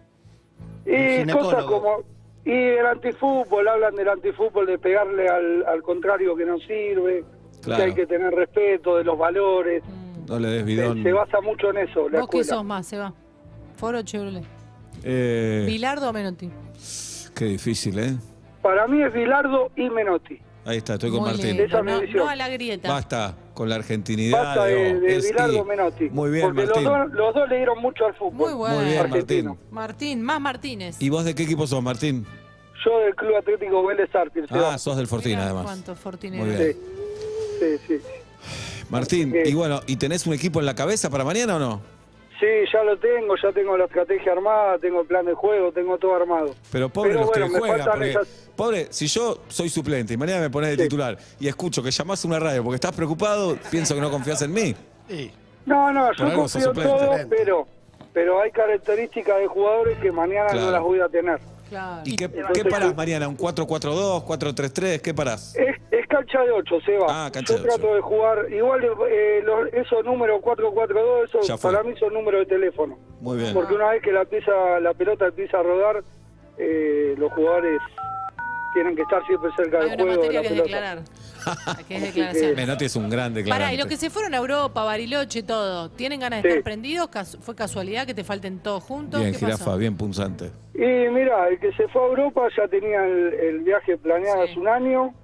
[SPEAKER 8] Y
[SPEAKER 5] ginecólogo.
[SPEAKER 8] cosas como... Y el antifútbol, hablan del antifútbol, de pegarle al, al contrario que no sirve,
[SPEAKER 3] Claro.
[SPEAKER 8] que hay que tener respeto de los valores.
[SPEAKER 3] No le des
[SPEAKER 8] Se,
[SPEAKER 3] bidón.
[SPEAKER 8] se basa mucho en eso, la
[SPEAKER 4] ¿Vos qué
[SPEAKER 8] escuela.
[SPEAKER 4] sos más, Seba? ¿Foro o Chevrolet?
[SPEAKER 3] Eh,
[SPEAKER 4] ¿Bilardo o Menotti?
[SPEAKER 3] qué difícil, ¿eh?
[SPEAKER 8] Para mí es Bilardo y Menotti.
[SPEAKER 3] Ahí está, estoy con
[SPEAKER 4] Muy
[SPEAKER 3] Martín.
[SPEAKER 4] lindo.
[SPEAKER 8] Esa es mi
[SPEAKER 4] No,
[SPEAKER 8] visión.
[SPEAKER 4] no a la grieta.
[SPEAKER 3] Basta con la argentinidad.
[SPEAKER 8] Basta de, de
[SPEAKER 3] es-
[SPEAKER 8] Bilardo
[SPEAKER 3] y-
[SPEAKER 8] Menotti.
[SPEAKER 3] Muy bien,
[SPEAKER 8] porque
[SPEAKER 3] Martín.
[SPEAKER 8] los dos, los dos le dieron mucho al fútbol.
[SPEAKER 4] Muy bueno.
[SPEAKER 3] Muy bien,
[SPEAKER 8] argentino.
[SPEAKER 3] Martín.
[SPEAKER 4] Martín, más Martínez.
[SPEAKER 3] ¿Y vos de qué equipo sos, Martín?
[SPEAKER 8] Yo del Club Atlético Vélez Arfield.
[SPEAKER 3] Ah, sos del Fortín,
[SPEAKER 4] Mirá
[SPEAKER 3] además.
[SPEAKER 4] cuánto Fortín
[SPEAKER 3] Muy
[SPEAKER 4] era.
[SPEAKER 3] bien.
[SPEAKER 8] Sí, sí, sí.
[SPEAKER 3] Martín,
[SPEAKER 8] Sí.
[SPEAKER 3] y bueno, ¿y tenés un equipo en la cabeza para mañana o no?
[SPEAKER 8] Sí, ya lo tengo, ya tengo la estrategia armada, tengo el plan de juego, tengo todo armado.
[SPEAKER 3] Pero pobre
[SPEAKER 8] Pero
[SPEAKER 3] los
[SPEAKER 8] bueno,
[SPEAKER 3] que
[SPEAKER 8] me
[SPEAKER 3] juegan,
[SPEAKER 8] faltan
[SPEAKER 3] porque,
[SPEAKER 8] esas-
[SPEAKER 3] pobre, si yo soy suplente y mañana me pones de
[SPEAKER 8] Sí.
[SPEAKER 3] titular y escucho que llamás a una radio porque estás preocupado, pienso que no confías en mí.
[SPEAKER 5] Sí.
[SPEAKER 8] No, no,
[SPEAKER 3] Por
[SPEAKER 8] yo
[SPEAKER 3] algo sos
[SPEAKER 8] confío en
[SPEAKER 3] suplente.
[SPEAKER 8] todo, pero, pero hay características de jugadores que mañana
[SPEAKER 3] Claro.
[SPEAKER 8] no las voy a tener.
[SPEAKER 4] Claro.
[SPEAKER 3] ¿Y qué,
[SPEAKER 8] Entonces,
[SPEAKER 3] qué parás
[SPEAKER 8] sí.
[SPEAKER 3] mañana? ¿Un cuatro cuatro dos, cuatro tres tres? ¿Qué parás?
[SPEAKER 8] Es, es cancha de ocho, Seba.
[SPEAKER 3] Ah, cancha
[SPEAKER 8] yo
[SPEAKER 3] de ocho.
[SPEAKER 8] trato de jugar, igual eh, los- esos números cuatro cuatro dos, esos
[SPEAKER 3] Ya fue.
[SPEAKER 8] para mí son números de teléfono.
[SPEAKER 3] Muy bien.
[SPEAKER 8] Porque una vez que la, pieza, la pelota empieza a rodar, eh, los jugadores tienen que estar siempre cerca
[SPEAKER 4] Hay
[SPEAKER 8] del
[SPEAKER 4] una
[SPEAKER 8] juego de
[SPEAKER 4] materia
[SPEAKER 8] la
[SPEAKER 4] que es
[SPEAKER 8] pelota.
[SPEAKER 4] declarar. Que es
[SPEAKER 8] que-
[SPEAKER 4] declaración.
[SPEAKER 3] Menotti es un grande, claro.
[SPEAKER 4] Pará, y los que se fueron a Europa, Bariloche, todo, ¿tienen ganas de
[SPEAKER 8] Sí.
[SPEAKER 4] estar prendidos? Cas- ¿Fue casualidad que te falten todos juntos?
[SPEAKER 3] Bien,
[SPEAKER 4] ¿Qué
[SPEAKER 3] jirafa,
[SPEAKER 4] pasó?
[SPEAKER 3] bien punzante.
[SPEAKER 8] Y mira, el que se fue a Europa ya tenía el, el viaje planeado
[SPEAKER 4] Sí.
[SPEAKER 8] hace un año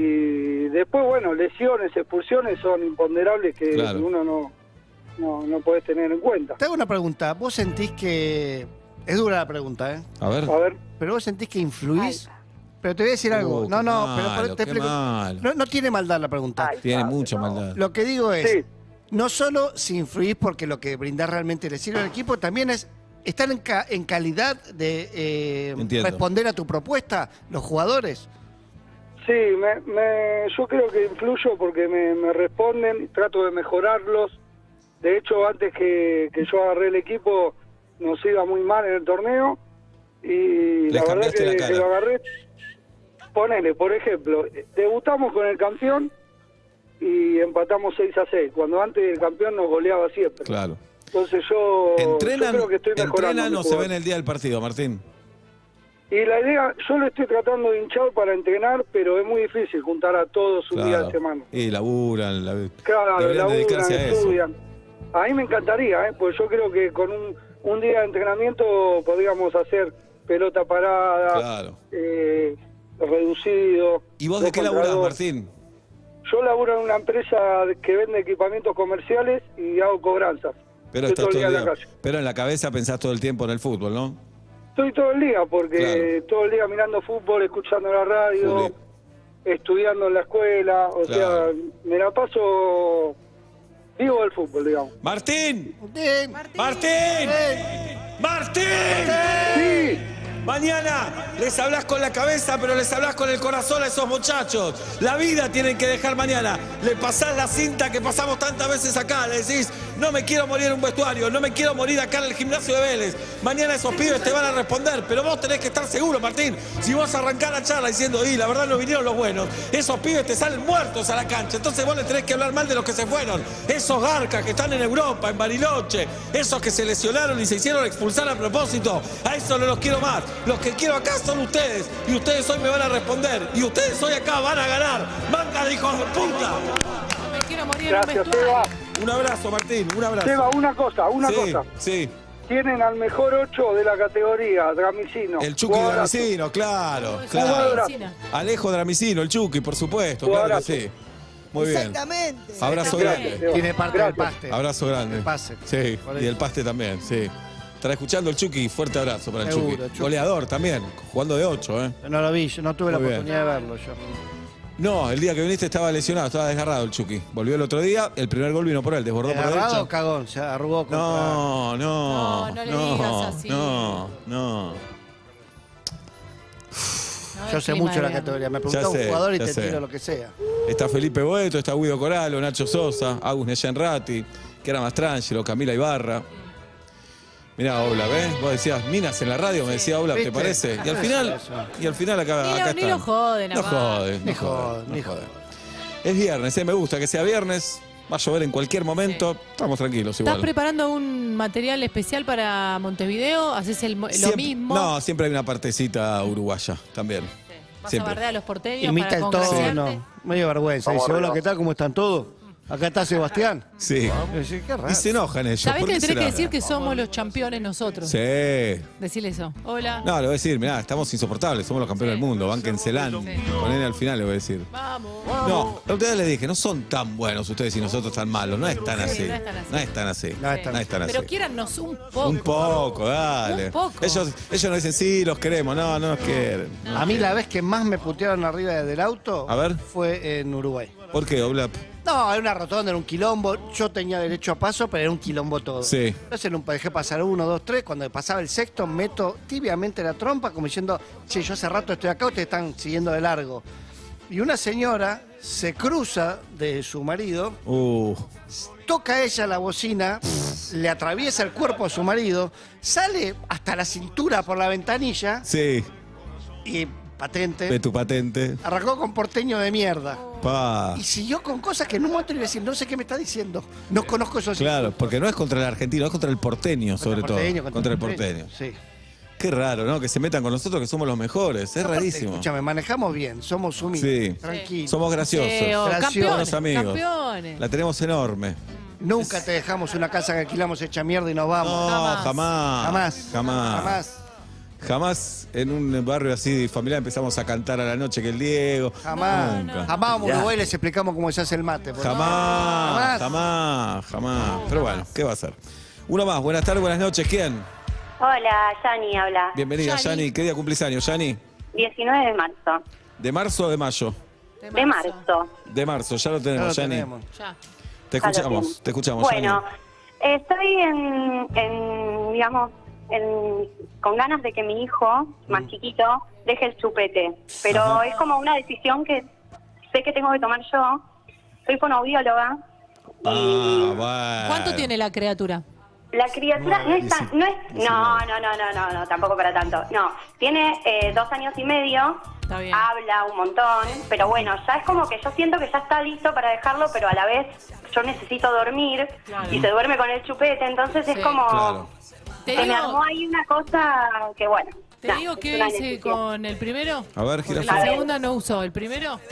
[SPEAKER 8] y después, bueno, lesiones, expulsiones son imponderables que
[SPEAKER 3] Claro.
[SPEAKER 8] uno no, no, no puede tener en cuenta.
[SPEAKER 5] Te hago una pregunta. ¿Vos sentís que... Es dura la pregunta, ¿eh?
[SPEAKER 3] A ver.
[SPEAKER 8] A ver,
[SPEAKER 5] Pero vos sentís que influís... Pero te voy a decir algo.
[SPEAKER 3] Uh,
[SPEAKER 5] no,
[SPEAKER 3] qué
[SPEAKER 5] no,
[SPEAKER 3] malo,
[SPEAKER 5] pero por- te
[SPEAKER 3] qué
[SPEAKER 5] explico.
[SPEAKER 3] malo.
[SPEAKER 5] No, no tiene maldad la pregunta.
[SPEAKER 3] Tiene mucha maldad.
[SPEAKER 5] Lo que digo es,
[SPEAKER 8] Sí.
[SPEAKER 5] no solo si influís porque lo que brindás realmente le sirve al equipo, también es estar en, ca- en calidad de eh,
[SPEAKER 3] Entiendo.
[SPEAKER 5] responder a tu propuesta, los jugadores.
[SPEAKER 8] sí, me, me- yo creo que influyo porque me, me responden, trato de mejorarlos. De hecho, antes que, que yo agarré el equipo, nos iba muy mal en el torneo y
[SPEAKER 3] Les
[SPEAKER 8] la verdad
[SPEAKER 3] cambiaste
[SPEAKER 8] que,
[SPEAKER 3] la
[SPEAKER 8] que
[SPEAKER 3] cara.
[SPEAKER 8] lo agarré. Ponele, por ejemplo, debutamos con el campeón y empatamos seis a seis, cuando antes el campeón nos goleaba siempre.
[SPEAKER 3] Claro.
[SPEAKER 8] Entonces yo, yo
[SPEAKER 3] ¿Entrenan,
[SPEAKER 8] creo que estoy mejorando.
[SPEAKER 3] entrenan
[SPEAKER 8] mi
[SPEAKER 3] o se
[SPEAKER 8] jugador.
[SPEAKER 3] ven el día del partido, Martín?
[SPEAKER 8] Y la idea, yo lo estoy tratando de hinchar para entrenar, pero es muy difícil juntar a todos un día de semana.
[SPEAKER 3] Y laburan, la...
[SPEAKER 8] Claro,
[SPEAKER 3] deberían
[SPEAKER 8] laburan,
[SPEAKER 3] dedicarse a eso.
[SPEAKER 8] estudian. A mí me encantaría, ¿eh? Pues yo creo que con un, un día de entrenamiento podríamos hacer pelota parada,
[SPEAKER 3] Claro.
[SPEAKER 8] eh, reducido.
[SPEAKER 3] ¿Y vos de
[SPEAKER 8] dos
[SPEAKER 3] qué
[SPEAKER 8] contra
[SPEAKER 3] laburás,
[SPEAKER 8] dos.
[SPEAKER 3] Martín?
[SPEAKER 8] Yo laburo en una empresa que vende equipamientos comerciales y hago cobranzas.
[SPEAKER 3] Pero
[SPEAKER 8] Estoy
[SPEAKER 3] estás todo el
[SPEAKER 8] en
[SPEAKER 3] día.
[SPEAKER 8] la calle.
[SPEAKER 3] Pero en la cabeza pensás todo el tiempo en el fútbol, ¿no?
[SPEAKER 8] Estoy todo el día, porque
[SPEAKER 3] Claro.
[SPEAKER 8] todo el día mirando fútbol, escuchando la radio,
[SPEAKER 3] Juli.
[SPEAKER 8] estudiando en la escuela, o
[SPEAKER 3] Claro.
[SPEAKER 8] sea, me la paso vivo del fútbol, digamos.
[SPEAKER 3] ¡Martín!
[SPEAKER 5] Bien.
[SPEAKER 3] ¡Martín! ¡Martín!
[SPEAKER 8] Sí,
[SPEAKER 3] Mañana les hablás con la cabeza, pero les hablás con el corazón a esos muchachos. La vida tienen que dejar mañana. Le pasás la cinta que pasamos tantas veces acá. Le decís, no me quiero morir en un vestuario, no me quiero morir acá en el gimnasio de Vélez. Mañana esos pibes te van a responder, pero vos tenés que estar seguro, Martín. Si vos arrancás la charla diciendo, y la verdad no vinieron los buenos, esos pibes te salen muertos a la cancha. Entonces vos le tenés que hablar mal de los que se fueron. Esos garcas que están en Europa, en Bariloche, esos que se lesionaron y se hicieron expulsar a propósito, a esos no los quiero más. Los que quiero acá son ustedes. Y ustedes hoy me van a responder. Y ustedes hoy acá van a ganar. ¡Manga de hijos de puta!
[SPEAKER 4] No me quiero morir
[SPEAKER 8] gracias,
[SPEAKER 4] en un vestuario.
[SPEAKER 8] Seba.
[SPEAKER 3] Un abrazo, Martín. Un abrazo.
[SPEAKER 8] Seba, una cosa, una
[SPEAKER 3] sí,
[SPEAKER 8] cosa.
[SPEAKER 3] sí.
[SPEAKER 8] Tienen al mejor ocho de la categoría, Dramicino.
[SPEAKER 3] El Chucky
[SPEAKER 8] Jugadorazo.
[SPEAKER 3] Dramicino, claro.
[SPEAKER 4] Soy
[SPEAKER 3] claro.
[SPEAKER 4] medicina.
[SPEAKER 3] Alejo Dramicino, el Chucky, por supuesto. Claro que
[SPEAKER 8] Jugadorazo.
[SPEAKER 3] sí. Muy bien.
[SPEAKER 9] Exactamente.
[SPEAKER 3] Abrazo
[SPEAKER 8] Gracias,
[SPEAKER 3] grande.
[SPEAKER 8] Seba.
[SPEAKER 5] Tiene parte del
[SPEAKER 8] Gracias.
[SPEAKER 5] paste.
[SPEAKER 3] Abrazo grande.
[SPEAKER 5] El pase.
[SPEAKER 3] Sí,
[SPEAKER 5] Por
[SPEAKER 3] y
[SPEAKER 5] eso.
[SPEAKER 3] el paste también, sí. Estará escuchando el Chucky, fuerte abrazo para el
[SPEAKER 5] Seguro,
[SPEAKER 3] Chucky.
[SPEAKER 5] Chucky.
[SPEAKER 3] Goleador también, jugando de ocho, ¿eh?
[SPEAKER 5] No lo vi, yo no tuve la
[SPEAKER 3] Muy bien.
[SPEAKER 5] oportunidad de verlo yo.
[SPEAKER 3] No, el día que viniste estaba lesionado, estaba desgarrado el Chucky. Volvió el otro día, el primer gol vino por él, desbordó por
[SPEAKER 5] ¿Agarrado o
[SPEAKER 3] derecha.
[SPEAKER 5] cagón? Se arrugó contra...
[SPEAKER 3] No, no,
[SPEAKER 4] No, no le digas así.
[SPEAKER 3] no, no.
[SPEAKER 4] No,
[SPEAKER 5] Yo
[SPEAKER 4] es
[SPEAKER 5] sé
[SPEAKER 4] clima
[SPEAKER 5] mucho
[SPEAKER 4] de
[SPEAKER 5] la
[SPEAKER 4] verano.
[SPEAKER 5] categoría. Me
[SPEAKER 3] Ya
[SPEAKER 5] preguntó un
[SPEAKER 3] sé,
[SPEAKER 5] jugador y
[SPEAKER 3] ya
[SPEAKER 5] te
[SPEAKER 3] sé.
[SPEAKER 5] tiro lo que sea.
[SPEAKER 3] Está Felipe Boeto, está Guido Coralo, Nacho Sosa, Agus Neyenrati, que era Mastrangelo, Camila Ibarra. Mirá, Obla, ¿ves? Vos decías minas en la radio, me decía Obla, ¿te
[SPEAKER 5] ¿Viste?
[SPEAKER 3] parece? Y al
[SPEAKER 5] Ah,
[SPEAKER 3] final,
[SPEAKER 5] eso.
[SPEAKER 3] y al final acá,
[SPEAKER 4] Ni lo-
[SPEAKER 3] acá
[SPEAKER 4] ni
[SPEAKER 3] están.
[SPEAKER 4] lo joden,
[SPEAKER 3] No
[SPEAKER 4] aparte.
[SPEAKER 3] joden,
[SPEAKER 5] Ni
[SPEAKER 3] no joden,
[SPEAKER 5] joden,
[SPEAKER 3] no
[SPEAKER 5] ni
[SPEAKER 3] joden.
[SPEAKER 5] joden.
[SPEAKER 3] Es viernes, ¿eh? Me gusta que sea viernes. Va a llover en cualquier momento. Estamos tranquilos igual.
[SPEAKER 4] ¿Estás preparando un material especial para Montevideo? ¿Haces el, mo- lo
[SPEAKER 3] Siempre-
[SPEAKER 4] mismo?
[SPEAKER 3] No, siempre hay una partecita uruguaya también.
[SPEAKER 4] ¿Vas
[SPEAKER 3] siempre.
[SPEAKER 4] a bardear a los porteños
[SPEAKER 5] Imita
[SPEAKER 4] para
[SPEAKER 5] el
[SPEAKER 4] congraciarte?
[SPEAKER 5] tono. Medio vergüenza.
[SPEAKER 6] Vamos
[SPEAKER 5] Dice, hola,
[SPEAKER 6] arriba.
[SPEAKER 5] ¿qué tal? ¿Cómo están todos? Acá está Sebastián.
[SPEAKER 3] Sí.
[SPEAKER 5] Y dice, qué raro.
[SPEAKER 3] Y se enojan ellos.
[SPEAKER 4] ¿Sabés
[SPEAKER 3] ¿Por
[SPEAKER 4] que
[SPEAKER 3] qué
[SPEAKER 4] le tenés que
[SPEAKER 3] será?
[SPEAKER 4] decir que somos los campeones nosotros?
[SPEAKER 3] Sí.
[SPEAKER 4] Decirle eso. Hola.
[SPEAKER 3] No, le voy a decir, mirá, estamos insoportables, somos los campeones
[SPEAKER 4] Sí.
[SPEAKER 3] del mundo, bánquenselán.
[SPEAKER 4] Sí.
[SPEAKER 3] Con él al final le voy a decir.
[SPEAKER 4] Vamos.
[SPEAKER 3] No, la otra vez les dije, no son tan buenos ustedes y nosotros tan malos. No es tan
[SPEAKER 4] Sí,
[SPEAKER 3] así.
[SPEAKER 4] no es tan así.
[SPEAKER 3] No es tan así.
[SPEAKER 5] No es tan
[SPEAKER 3] No es tan así.
[SPEAKER 4] Pero quiérannos un poco.
[SPEAKER 3] Un poco, dale.
[SPEAKER 4] Un poco.
[SPEAKER 3] Ellos, ellos no dicen, sí, los queremos. No, no nos quieren.
[SPEAKER 5] A mí la vez que más me putearon arriba del auto
[SPEAKER 3] A ver.
[SPEAKER 5] fue en Uruguay.
[SPEAKER 3] ¿Por qué, Oblap?
[SPEAKER 5] No, era una rotonda, era un quilombo. Yo tenía derecho a paso, pero era un quilombo todo.
[SPEAKER 3] Sí.
[SPEAKER 5] Entonces no dejé pasar uno, dos, tres. Cuando pasaba el sexto, meto tibiamente la trompa, como diciendo, che, yo hace rato estoy acá, ustedes están siguiendo de largo. Y una señora se cruza de su marido,
[SPEAKER 3] Uh,
[SPEAKER 5] toca ella la bocina, le atraviesa el cuerpo a su marido, sale hasta la cintura por la ventanilla
[SPEAKER 3] sí,
[SPEAKER 5] y patente.
[SPEAKER 3] ve tu patente.
[SPEAKER 5] Arrancó con porteño de mierda.
[SPEAKER 3] Pa.
[SPEAKER 5] Y siguió con cosas que en un momento le iba a decir, no sé qué me está diciendo. No conozco esos
[SPEAKER 3] Claro, porque no es contra el argentino, es contra el porteño, sobre todo.
[SPEAKER 5] porteño,
[SPEAKER 3] Contra el porteño.
[SPEAKER 5] Sí.
[SPEAKER 3] Qué raro, ¿no? Que se metan con nosotros, que somos los mejores. Es rarísimo.
[SPEAKER 5] Escúchame, manejamos bien, somos humildes,
[SPEAKER 3] Sí.
[SPEAKER 5] tranquilos.
[SPEAKER 3] Somos graciosos.
[SPEAKER 4] Eh, oh,
[SPEAKER 5] Graciosos.
[SPEAKER 4] campeones,
[SPEAKER 3] Buenos amigos.
[SPEAKER 4] campeones.
[SPEAKER 3] La tenemos enorme.
[SPEAKER 5] Nunca te dejamos una casa que alquilamos hecha mierda y nos vamos.
[SPEAKER 3] No,
[SPEAKER 4] Jamás.
[SPEAKER 3] jamás.
[SPEAKER 5] Jamás.
[SPEAKER 3] Jamás.
[SPEAKER 5] Jamás.
[SPEAKER 3] Jamás en un barrio así familiar empezamos a cantar a la noche que el Diego.
[SPEAKER 5] Jamás.
[SPEAKER 3] Nunca.
[SPEAKER 5] Jamás vamos a Uruguay y les explicamos cómo se hace el mate. por favor.
[SPEAKER 3] Jamás, jamás, jamás. Pero bueno, ¿qué va a hacer? Uno más. Buenas tardes, buenas noches. ¿Quién?
[SPEAKER 7] Hola, Yani habla.
[SPEAKER 3] Bienvenida,
[SPEAKER 4] Yani.
[SPEAKER 3] Yani. ¿Qué día cumplís años, Yani?
[SPEAKER 7] diecinueve de marzo.
[SPEAKER 3] ¿De marzo o de mayo?
[SPEAKER 7] De marzo.
[SPEAKER 3] De marzo, ya lo
[SPEAKER 5] Ya
[SPEAKER 3] tenemos,
[SPEAKER 5] lo
[SPEAKER 3] Yani.
[SPEAKER 5] tenemos.
[SPEAKER 4] Ya.
[SPEAKER 3] Te
[SPEAKER 7] Ya lo
[SPEAKER 3] escuchamos,
[SPEAKER 7] tengo.
[SPEAKER 3] te escuchamos,
[SPEAKER 7] Bueno,
[SPEAKER 3] Yani.
[SPEAKER 7] estoy en, en, digamos, en- con ganas de que mi hijo, más
[SPEAKER 3] Mm.
[SPEAKER 7] chiquito, deje el chupete. Pero
[SPEAKER 3] Ajá.
[SPEAKER 7] es como una decisión que sé que tengo que tomar yo. Soy fonoaudióloga.
[SPEAKER 3] Ah,
[SPEAKER 7] y
[SPEAKER 3] bueno.
[SPEAKER 4] ¿Cuánto tiene la criatura?
[SPEAKER 7] la criatura no es tan- no es, no,
[SPEAKER 3] diecinueve.
[SPEAKER 7] no, no, no, no, no, tampoco para tanto. No, tiene eh, dos años y medio.
[SPEAKER 4] Está bien.
[SPEAKER 7] Habla un montón, pero bueno, ya es como que yo siento que ya está listo para dejarlo, pero a la vez yo necesito dormir
[SPEAKER 4] Claro.
[SPEAKER 7] y se duerme con el chupete, entonces
[SPEAKER 4] Sí.
[SPEAKER 7] es como
[SPEAKER 3] Claro.
[SPEAKER 4] Te
[SPEAKER 7] se me
[SPEAKER 4] digo,
[SPEAKER 7] armó ahí una cosa que bueno.
[SPEAKER 4] te
[SPEAKER 7] nada,
[SPEAKER 4] digo
[SPEAKER 7] es
[SPEAKER 4] qué
[SPEAKER 7] una
[SPEAKER 4] hice
[SPEAKER 7] decisión.
[SPEAKER 4] con el primero.
[SPEAKER 3] A ver,
[SPEAKER 4] Porque
[SPEAKER 3] Jirafa.
[SPEAKER 4] la segunda no usó. El primero,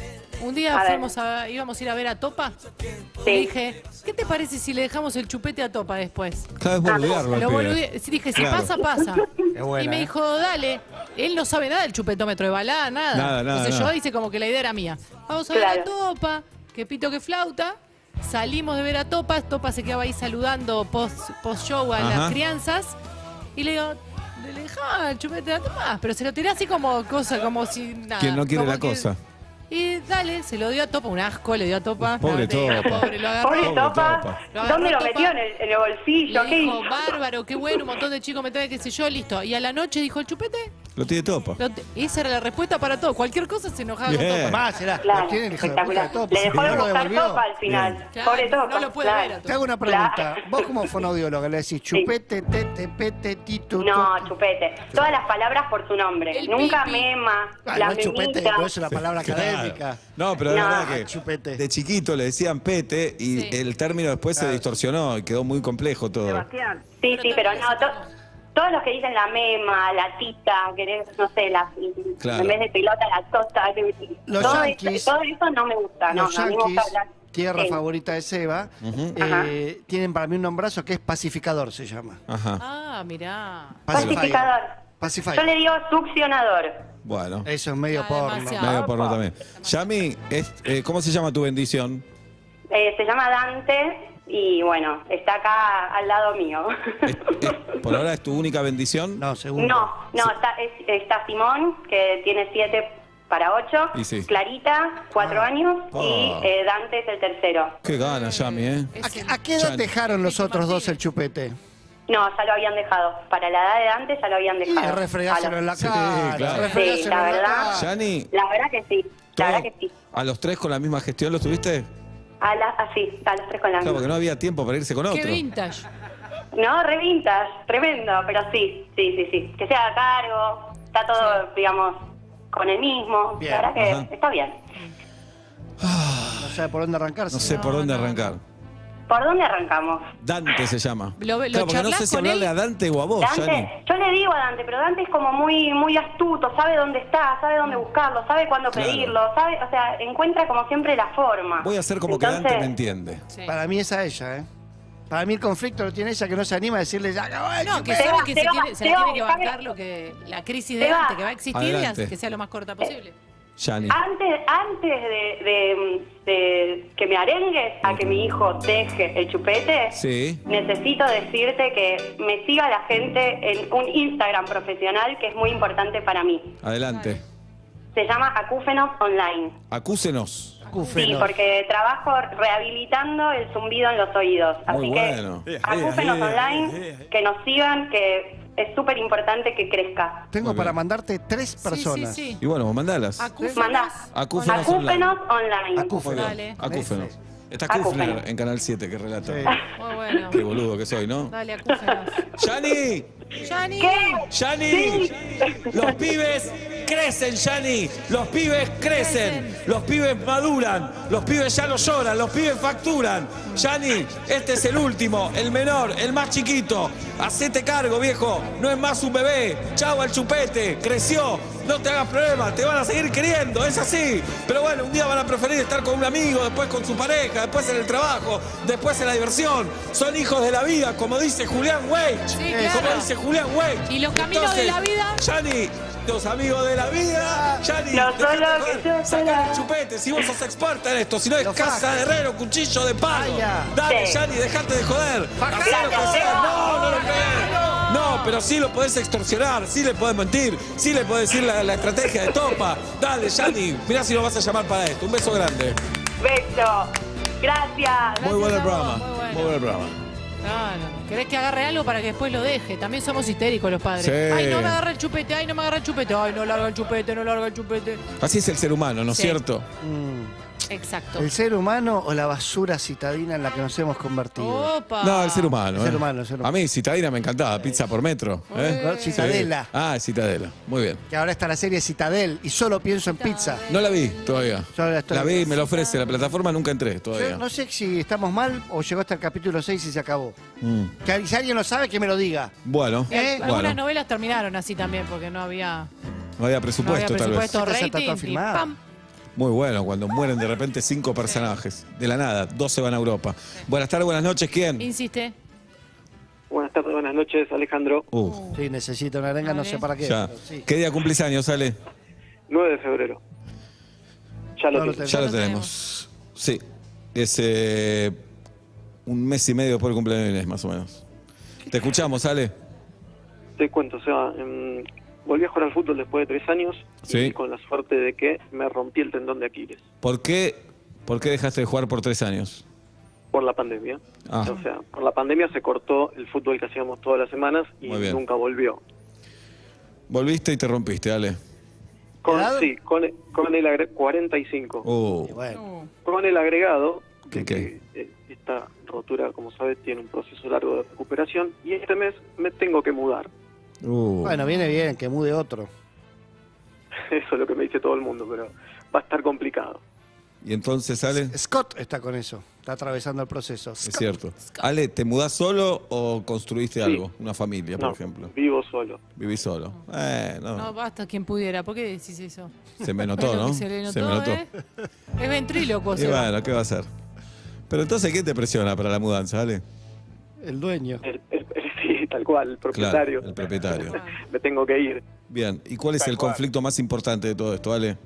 [SPEAKER 4] Un día
[SPEAKER 7] A ver.
[SPEAKER 4] fuimos a, íbamos a ir a ver a Topa.
[SPEAKER 7] Sí.
[SPEAKER 4] Y dije, ¿qué te parece si le dejamos el chupete a Topa después?
[SPEAKER 3] Cada vez boludearlo al
[SPEAKER 4] Lo
[SPEAKER 3] pibe.
[SPEAKER 4] boludé- sí, dije, si
[SPEAKER 3] Claro.
[SPEAKER 4] pasa, pasa.
[SPEAKER 5] Es buena,
[SPEAKER 4] y me
[SPEAKER 5] ¿eh?
[SPEAKER 4] dijo, dale. Él no sabe nada del chupetómetro de balada, nada.
[SPEAKER 3] Nada, nada,
[SPEAKER 4] Entonces
[SPEAKER 3] nada.
[SPEAKER 4] yo hice como que la idea era mía. Vamos a ver
[SPEAKER 7] Claro.
[SPEAKER 4] a Topa, que pito que flauta. Salimos de ver a Topa. Topa se quedaba ahí saludando post, post show a
[SPEAKER 3] Ajá.
[SPEAKER 4] las crianzas. Y le digo, le dejaba el chupete a Tomás. Pero se lo tiré así como cosa, como si nada.
[SPEAKER 3] Quien no quiere
[SPEAKER 4] como
[SPEAKER 3] la
[SPEAKER 4] que-
[SPEAKER 3] cosa.
[SPEAKER 4] Y dale, se lo dio a Topa, un asco le dio a Topa.
[SPEAKER 3] Pobre
[SPEAKER 4] No, te-
[SPEAKER 3] Topa.
[SPEAKER 4] Pobre, lo agarró.
[SPEAKER 7] Pobre
[SPEAKER 3] Pobre
[SPEAKER 7] Topa,
[SPEAKER 3] Topa.
[SPEAKER 4] Lo agarró
[SPEAKER 7] ¿dónde lo
[SPEAKER 4] Topa.
[SPEAKER 7] metió? ¿En el, en el bolsillo?
[SPEAKER 4] Le
[SPEAKER 7] ¿Qué
[SPEAKER 4] dijo,
[SPEAKER 7] hizo?
[SPEAKER 4] bárbaro, qué bueno, un montón de chicos me traen, qué sé yo, listo. Y a la noche dijo el chupete.
[SPEAKER 3] Lo tiene Topa.
[SPEAKER 4] Lo te- esa era la respuesta para todo. Cualquier cosa se enojaba
[SPEAKER 3] Bien.
[SPEAKER 4] con Topa.
[SPEAKER 5] Más, será.
[SPEAKER 7] Claro,
[SPEAKER 5] Lo tiene el hijo de puta de
[SPEAKER 7] espectacular.
[SPEAKER 5] Topa.
[SPEAKER 7] Le dejó
[SPEAKER 5] ¿No
[SPEAKER 7] de
[SPEAKER 5] lo
[SPEAKER 7] buscar
[SPEAKER 5] devolvió?
[SPEAKER 7] Topa al final.
[SPEAKER 4] Claro,
[SPEAKER 7] Pobre Topa.
[SPEAKER 4] no lo puede
[SPEAKER 7] claro.
[SPEAKER 4] ver a Topa.
[SPEAKER 5] Te hago una pregunta.
[SPEAKER 7] Claro.
[SPEAKER 5] Vos como fonaudióloga le decís chupete, tete, pete, titu.
[SPEAKER 7] No, chupete. Todas las palabras por su nombre.
[SPEAKER 4] El
[SPEAKER 7] Nunca
[SPEAKER 4] pipi.
[SPEAKER 7] mema,
[SPEAKER 5] Ah,
[SPEAKER 7] la
[SPEAKER 5] no es chupete,
[SPEAKER 7] memita.
[SPEAKER 5] no es una palabra académica.
[SPEAKER 3] No, pero de
[SPEAKER 7] No.
[SPEAKER 3] verdad que
[SPEAKER 5] Chupete.
[SPEAKER 3] de chiquito le decían pete y
[SPEAKER 4] Sí.
[SPEAKER 3] el término después se distorsionó y quedó muy complejo todo.
[SPEAKER 7] Sí, sí, pero no. to- todos los que dicen la mema, la tita, querés, no sé, la,
[SPEAKER 3] Claro.
[SPEAKER 7] en vez de pelota, la tota.
[SPEAKER 5] Los
[SPEAKER 7] todo,
[SPEAKER 5] yanquis-
[SPEAKER 7] eso, todo eso no me gusta. No,
[SPEAKER 5] Los
[SPEAKER 7] no, a mí me gusta
[SPEAKER 5] yanquis,
[SPEAKER 7] hablar.
[SPEAKER 5] tierra
[SPEAKER 7] Sí.
[SPEAKER 5] favorita de Seba,
[SPEAKER 7] Ajá.
[SPEAKER 5] eh, tienen para mí un nombrazo que es pacificador, se llama.
[SPEAKER 3] Ajá.
[SPEAKER 4] Ah, mirá.
[SPEAKER 7] Pacificador.
[SPEAKER 5] Pacifier.
[SPEAKER 7] Yo le digo succionador.
[SPEAKER 3] Bueno.
[SPEAKER 5] Eso es medio
[SPEAKER 4] Ah,
[SPEAKER 5] porno.
[SPEAKER 4] demasiado.
[SPEAKER 3] Medio porno también. Yami, es- eh, ¿cómo se llama tu bendición?
[SPEAKER 7] Eh, se llama Dante y bueno, está acá al lado mío.
[SPEAKER 3] ¿Es- es- ¿Por ahora es tu única bendición?
[SPEAKER 5] No, segundo.
[SPEAKER 7] No, no, está, es- está Simón, que tiene siete para ocho,
[SPEAKER 3] Y sí.
[SPEAKER 7] Clarita, cuatro años,
[SPEAKER 3] Ah.
[SPEAKER 7] y eh, Dante es el tercero.
[SPEAKER 3] Qué gana, Yami, ¿eh?
[SPEAKER 5] ¿A, qué- a qué edad
[SPEAKER 3] Chan.
[SPEAKER 5] dejaron los otros dos el chupete?
[SPEAKER 7] No, ya lo habían dejado. Para la edad de Dante ya lo habían
[SPEAKER 5] Y
[SPEAKER 7] dejado.
[SPEAKER 5] refregárselo en la
[SPEAKER 3] Sí,
[SPEAKER 5] cara.
[SPEAKER 3] claro.
[SPEAKER 5] refregárselo
[SPEAKER 7] Sí, la
[SPEAKER 5] en
[SPEAKER 7] verdad.
[SPEAKER 5] cara.
[SPEAKER 3] Yani,
[SPEAKER 7] La verdad que sí, la
[SPEAKER 3] ¿todo-
[SPEAKER 7] verdad que sí.
[SPEAKER 3] ¿a los tres con la misma gestión los tuviste?
[SPEAKER 7] A la, así, a los tres con la
[SPEAKER 3] Claro, porque
[SPEAKER 7] misma.
[SPEAKER 3] no había tiempo para irse con otro.
[SPEAKER 4] Qué vintage.
[SPEAKER 7] No, re vintage, tremendo, pero sí, sí, sí, sí. Que se haga cargo, está todo, digamos, con el mismo.
[SPEAKER 5] Bien,
[SPEAKER 7] La verdad que
[SPEAKER 3] ajá.
[SPEAKER 7] está bien.
[SPEAKER 5] No sé por dónde arrancarse.
[SPEAKER 3] No sé por dónde arrancar.
[SPEAKER 7] ¿Por dónde arrancamos?
[SPEAKER 3] Dante se llama.
[SPEAKER 4] Lo- lo
[SPEAKER 3] Claro, porque no
[SPEAKER 4] charlás
[SPEAKER 3] sé si
[SPEAKER 4] con
[SPEAKER 3] hablarle
[SPEAKER 4] él.
[SPEAKER 3] a Dante o a vos, Yani.
[SPEAKER 7] Dante, yo le digo a Dante, pero Dante es como muy muy astuto, sabe dónde está, sabe dónde buscarlo, sabe cuándo
[SPEAKER 3] Claro.
[SPEAKER 7] pedirlo, sabe, o sea, encuentra como siempre la forma.
[SPEAKER 3] Voy a hacer como que
[SPEAKER 7] Entonces,
[SPEAKER 3] Dante me entiende.
[SPEAKER 4] Sí.
[SPEAKER 5] Para mí es a ella, ¿eh? Para mí el conflicto lo tiene ella que no se anima a decirle ya acabó el
[SPEAKER 4] No, que
[SPEAKER 5] chupete.
[SPEAKER 4] sabe que se,
[SPEAKER 7] Seba,
[SPEAKER 4] tiene, se la
[SPEAKER 7] Seba,
[SPEAKER 4] tiene que
[SPEAKER 7] Seba,
[SPEAKER 4] bancar lo que, la crisis de
[SPEAKER 7] Seba.
[SPEAKER 4] Dante que va a existir y
[SPEAKER 3] Adelante.
[SPEAKER 4] hace que sea lo más corta posible.
[SPEAKER 3] Yani.
[SPEAKER 7] Antes, antes de, de- de que me arengues a que mi hijo deje el chupete,
[SPEAKER 3] Sí.
[SPEAKER 7] necesito decirte que me siga la gente en un Instagram profesional que es muy importante para mí.
[SPEAKER 3] Adelante.
[SPEAKER 7] Se llama Acúfenos Online.
[SPEAKER 3] Acúsenos.
[SPEAKER 7] Sí,
[SPEAKER 5] Acúfenos.
[SPEAKER 7] porque trabajo rehabilitando el zumbido en los oídos.
[SPEAKER 3] Muy
[SPEAKER 7] Así
[SPEAKER 3] bueno.
[SPEAKER 7] que Acúfenos Online, que nos sigan, que es súper importante que crezca.
[SPEAKER 5] Tengo
[SPEAKER 3] Muy
[SPEAKER 5] para
[SPEAKER 3] bien.
[SPEAKER 5] mandarte tres personas.
[SPEAKER 4] Sí, sí, sí.
[SPEAKER 3] Y bueno, mandalas.
[SPEAKER 4] Acúfenos.
[SPEAKER 7] Mandá.
[SPEAKER 3] Acúfenos
[SPEAKER 7] Acúfenos Online.
[SPEAKER 5] Acúfenos.
[SPEAKER 3] Muy bien.
[SPEAKER 4] Dale.
[SPEAKER 3] Acúfenos. Está
[SPEAKER 7] Acúfenos.
[SPEAKER 3] Kufner en Canal siete, que relata.
[SPEAKER 5] Sí.
[SPEAKER 4] Muy bueno.
[SPEAKER 3] Qué boludo que soy, ¿no?
[SPEAKER 4] Dale, acúfenos.
[SPEAKER 3] ¡Yani!
[SPEAKER 4] ¡Yani!
[SPEAKER 7] ¿Qué?
[SPEAKER 3] ¡Yani! Los pibes crecen, Yani. Los pibes crecen.
[SPEAKER 4] Crecen.
[SPEAKER 3] Los pibes maduran. Los pibes ya no lloran. Los pibes facturan. Yani, este es el último, el menor, el más chiquito. Hacete cargo, viejo. No es más un bebé. Chau al chupete. Creció. No te hagas problema. Te van a seguir queriendo. Es así. Pero bueno, un día van a preferir estar con un amigo, después con su pareja, después en el trabajo, después en la diversión. Son hijos de la vida, como dice Julián Weich.
[SPEAKER 4] Sí,
[SPEAKER 3] Como
[SPEAKER 4] claro.
[SPEAKER 3] dice Julián Weich.
[SPEAKER 4] Y los caminos de la vida.
[SPEAKER 3] Yani, los amigos de la vida. Yani,
[SPEAKER 7] No
[SPEAKER 3] dejate
[SPEAKER 7] solo
[SPEAKER 3] joder,
[SPEAKER 7] que yo
[SPEAKER 3] saca
[SPEAKER 7] sola.
[SPEAKER 3] el chupete. Si vos sos experta en esto, si no es
[SPEAKER 5] Lo
[SPEAKER 3] casa
[SPEAKER 5] faja.
[SPEAKER 3] de herrero, cuchillo de palo.
[SPEAKER 5] Vaya.
[SPEAKER 3] Dale,
[SPEAKER 7] Sí.
[SPEAKER 3] Yani, dejate de joder.
[SPEAKER 5] Faja.
[SPEAKER 3] Hacé lo que
[SPEAKER 7] Gracias,
[SPEAKER 3] sea.
[SPEAKER 7] Seba.
[SPEAKER 3] No, no lo pegues. No, pero sí lo podés extorsionar, sí le podés mentir, sí le podés decir la, la estrategia de Topa. Dale, Yani, mirá si nos vas a llamar para esto. Un beso grande.
[SPEAKER 7] Beso. Gracias.
[SPEAKER 3] Muy bueno el
[SPEAKER 4] a vos,
[SPEAKER 3] programa.
[SPEAKER 4] muy bueno.
[SPEAKER 3] Muy bueno el programa.
[SPEAKER 4] Claro. ¿Querés que agarre algo para que después lo deje? También somos histéricos los padres.
[SPEAKER 3] Sí.
[SPEAKER 4] Ay, no me agarra el chupete, ay, no me agarra el chupete, ay, no larga el chupete, no larga el chupete.
[SPEAKER 3] Así es el ser humano, ¿no es
[SPEAKER 4] Sí.
[SPEAKER 3] cierto?
[SPEAKER 5] Mm.
[SPEAKER 4] Exacto.
[SPEAKER 5] ¿El ser humano o la basura citadina en la que nos hemos convertido?
[SPEAKER 4] Opa.
[SPEAKER 3] No, el ser humano.
[SPEAKER 5] El
[SPEAKER 3] ¿eh?
[SPEAKER 5] ser humano, el ser humano.
[SPEAKER 3] A mí, Citadina me encantaba, pizza por metro. ¿eh?
[SPEAKER 5] ¿No? Citadela.
[SPEAKER 3] Sí. Ah, Citadela. Muy bien.
[SPEAKER 5] Que ahora está la serie Citadel y solo pienso en pizza.
[SPEAKER 3] No la vi todavía.
[SPEAKER 5] Yo la estoy-
[SPEAKER 3] La vi, me la ofrece la plataforma, nunca entré todavía.
[SPEAKER 5] Yo no sé si estamos mal o llegó hasta el capítulo seis y se acabó.
[SPEAKER 3] Mm.
[SPEAKER 5] Que si alguien lo sabe, que me lo diga.
[SPEAKER 3] Bueno,
[SPEAKER 4] Eh, Algunas
[SPEAKER 3] bueno,
[SPEAKER 4] novelas terminaron así también porque no había,
[SPEAKER 3] no había
[SPEAKER 4] no
[SPEAKER 3] presupuesto,
[SPEAKER 4] había
[SPEAKER 3] tal vez.
[SPEAKER 4] presupuesto,
[SPEAKER 5] Esta ya está
[SPEAKER 4] rating
[SPEAKER 5] toda
[SPEAKER 4] y
[SPEAKER 5] filmada.
[SPEAKER 4] pam.
[SPEAKER 3] Muy bueno, cuando mueren de repente cinco personajes. De la nada, dos se van a Europa. Buenas tardes, buenas noches, ¿quién?
[SPEAKER 4] Insiste.
[SPEAKER 9] Buenas tardes, buenas noches, Alejandro.
[SPEAKER 3] Uh,
[SPEAKER 5] Sí, necesito una arenga, no sé para qué.
[SPEAKER 3] ya.
[SPEAKER 5] pero sí.
[SPEAKER 3] ¿Qué día cumplís años, Ale?
[SPEAKER 9] nueve de febrero. Ya lo
[SPEAKER 5] No lo
[SPEAKER 9] tengo.
[SPEAKER 3] Ya lo
[SPEAKER 4] lo
[SPEAKER 3] tenemos. Sí. Es eh, un mes y medio después del cumpleaños de Inés, más o menos. Te escuchamos, Ale.
[SPEAKER 9] Te cuento, o sea, em, volví a jugar al fútbol después de tres años
[SPEAKER 3] Sí.
[SPEAKER 9] y con la suerte de que me rompí el tendón de Aquiles
[SPEAKER 3] ¿Por qué, ¿Por qué dejaste de jugar por tres años?
[SPEAKER 9] por la pandemia.
[SPEAKER 3] Ah.
[SPEAKER 9] O sea, por la pandemia se cortó el fútbol que hacíamos todas las semanas y
[SPEAKER 3] Muy bien.
[SPEAKER 9] nunca volvió.
[SPEAKER 3] Volviste y te rompiste, Ale.
[SPEAKER 9] Con,
[SPEAKER 5] ¿Edad?
[SPEAKER 9] sí, con, con el agregado, cuarenta y cinco.
[SPEAKER 3] Uh,
[SPEAKER 5] Y bueno,
[SPEAKER 9] Con el agregado
[SPEAKER 3] ¿Qué,
[SPEAKER 9] de
[SPEAKER 3] qué?
[SPEAKER 9] que eh, esta rotura, como sabes, tiene un proceso largo de recuperación y este mes me tengo que mudar.
[SPEAKER 3] uh.
[SPEAKER 5] bueno, viene bien, que mude otro.
[SPEAKER 9] Eso es lo que me dice todo el mundo, pero va a estar complicado.
[SPEAKER 3] Y entonces, Ale,
[SPEAKER 5] Scott está con eso, está atravesando el proceso.
[SPEAKER 3] es cierto. Ale, ¿te mudás solo o construiste
[SPEAKER 9] Sí.
[SPEAKER 3] algo? Una familia, por
[SPEAKER 9] No,
[SPEAKER 3] ejemplo.
[SPEAKER 9] vivo solo.
[SPEAKER 3] Vivís solo. Eh, no.
[SPEAKER 4] No, basta quien pudiera. ¿Por qué decís eso?
[SPEAKER 3] Se me notó,
[SPEAKER 4] Bueno,
[SPEAKER 3] ¿no?
[SPEAKER 4] que se le notó, ¿eh? Es ventríloco,
[SPEAKER 3] Y
[SPEAKER 4] Seba.
[SPEAKER 3] bueno, ¿qué va a hacer? Pero entonces, ¿quién te presiona para la mudanza, Ale?
[SPEAKER 5] El dueño.
[SPEAKER 9] El, el- el- sí, tal cual, el propietario.
[SPEAKER 3] Claro, el propietario.
[SPEAKER 9] Me tengo que ir.
[SPEAKER 3] Bien, ¿y cuál es
[SPEAKER 9] Tal
[SPEAKER 3] el
[SPEAKER 9] cual.
[SPEAKER 3] conflicto más importante de todo esto, Ale?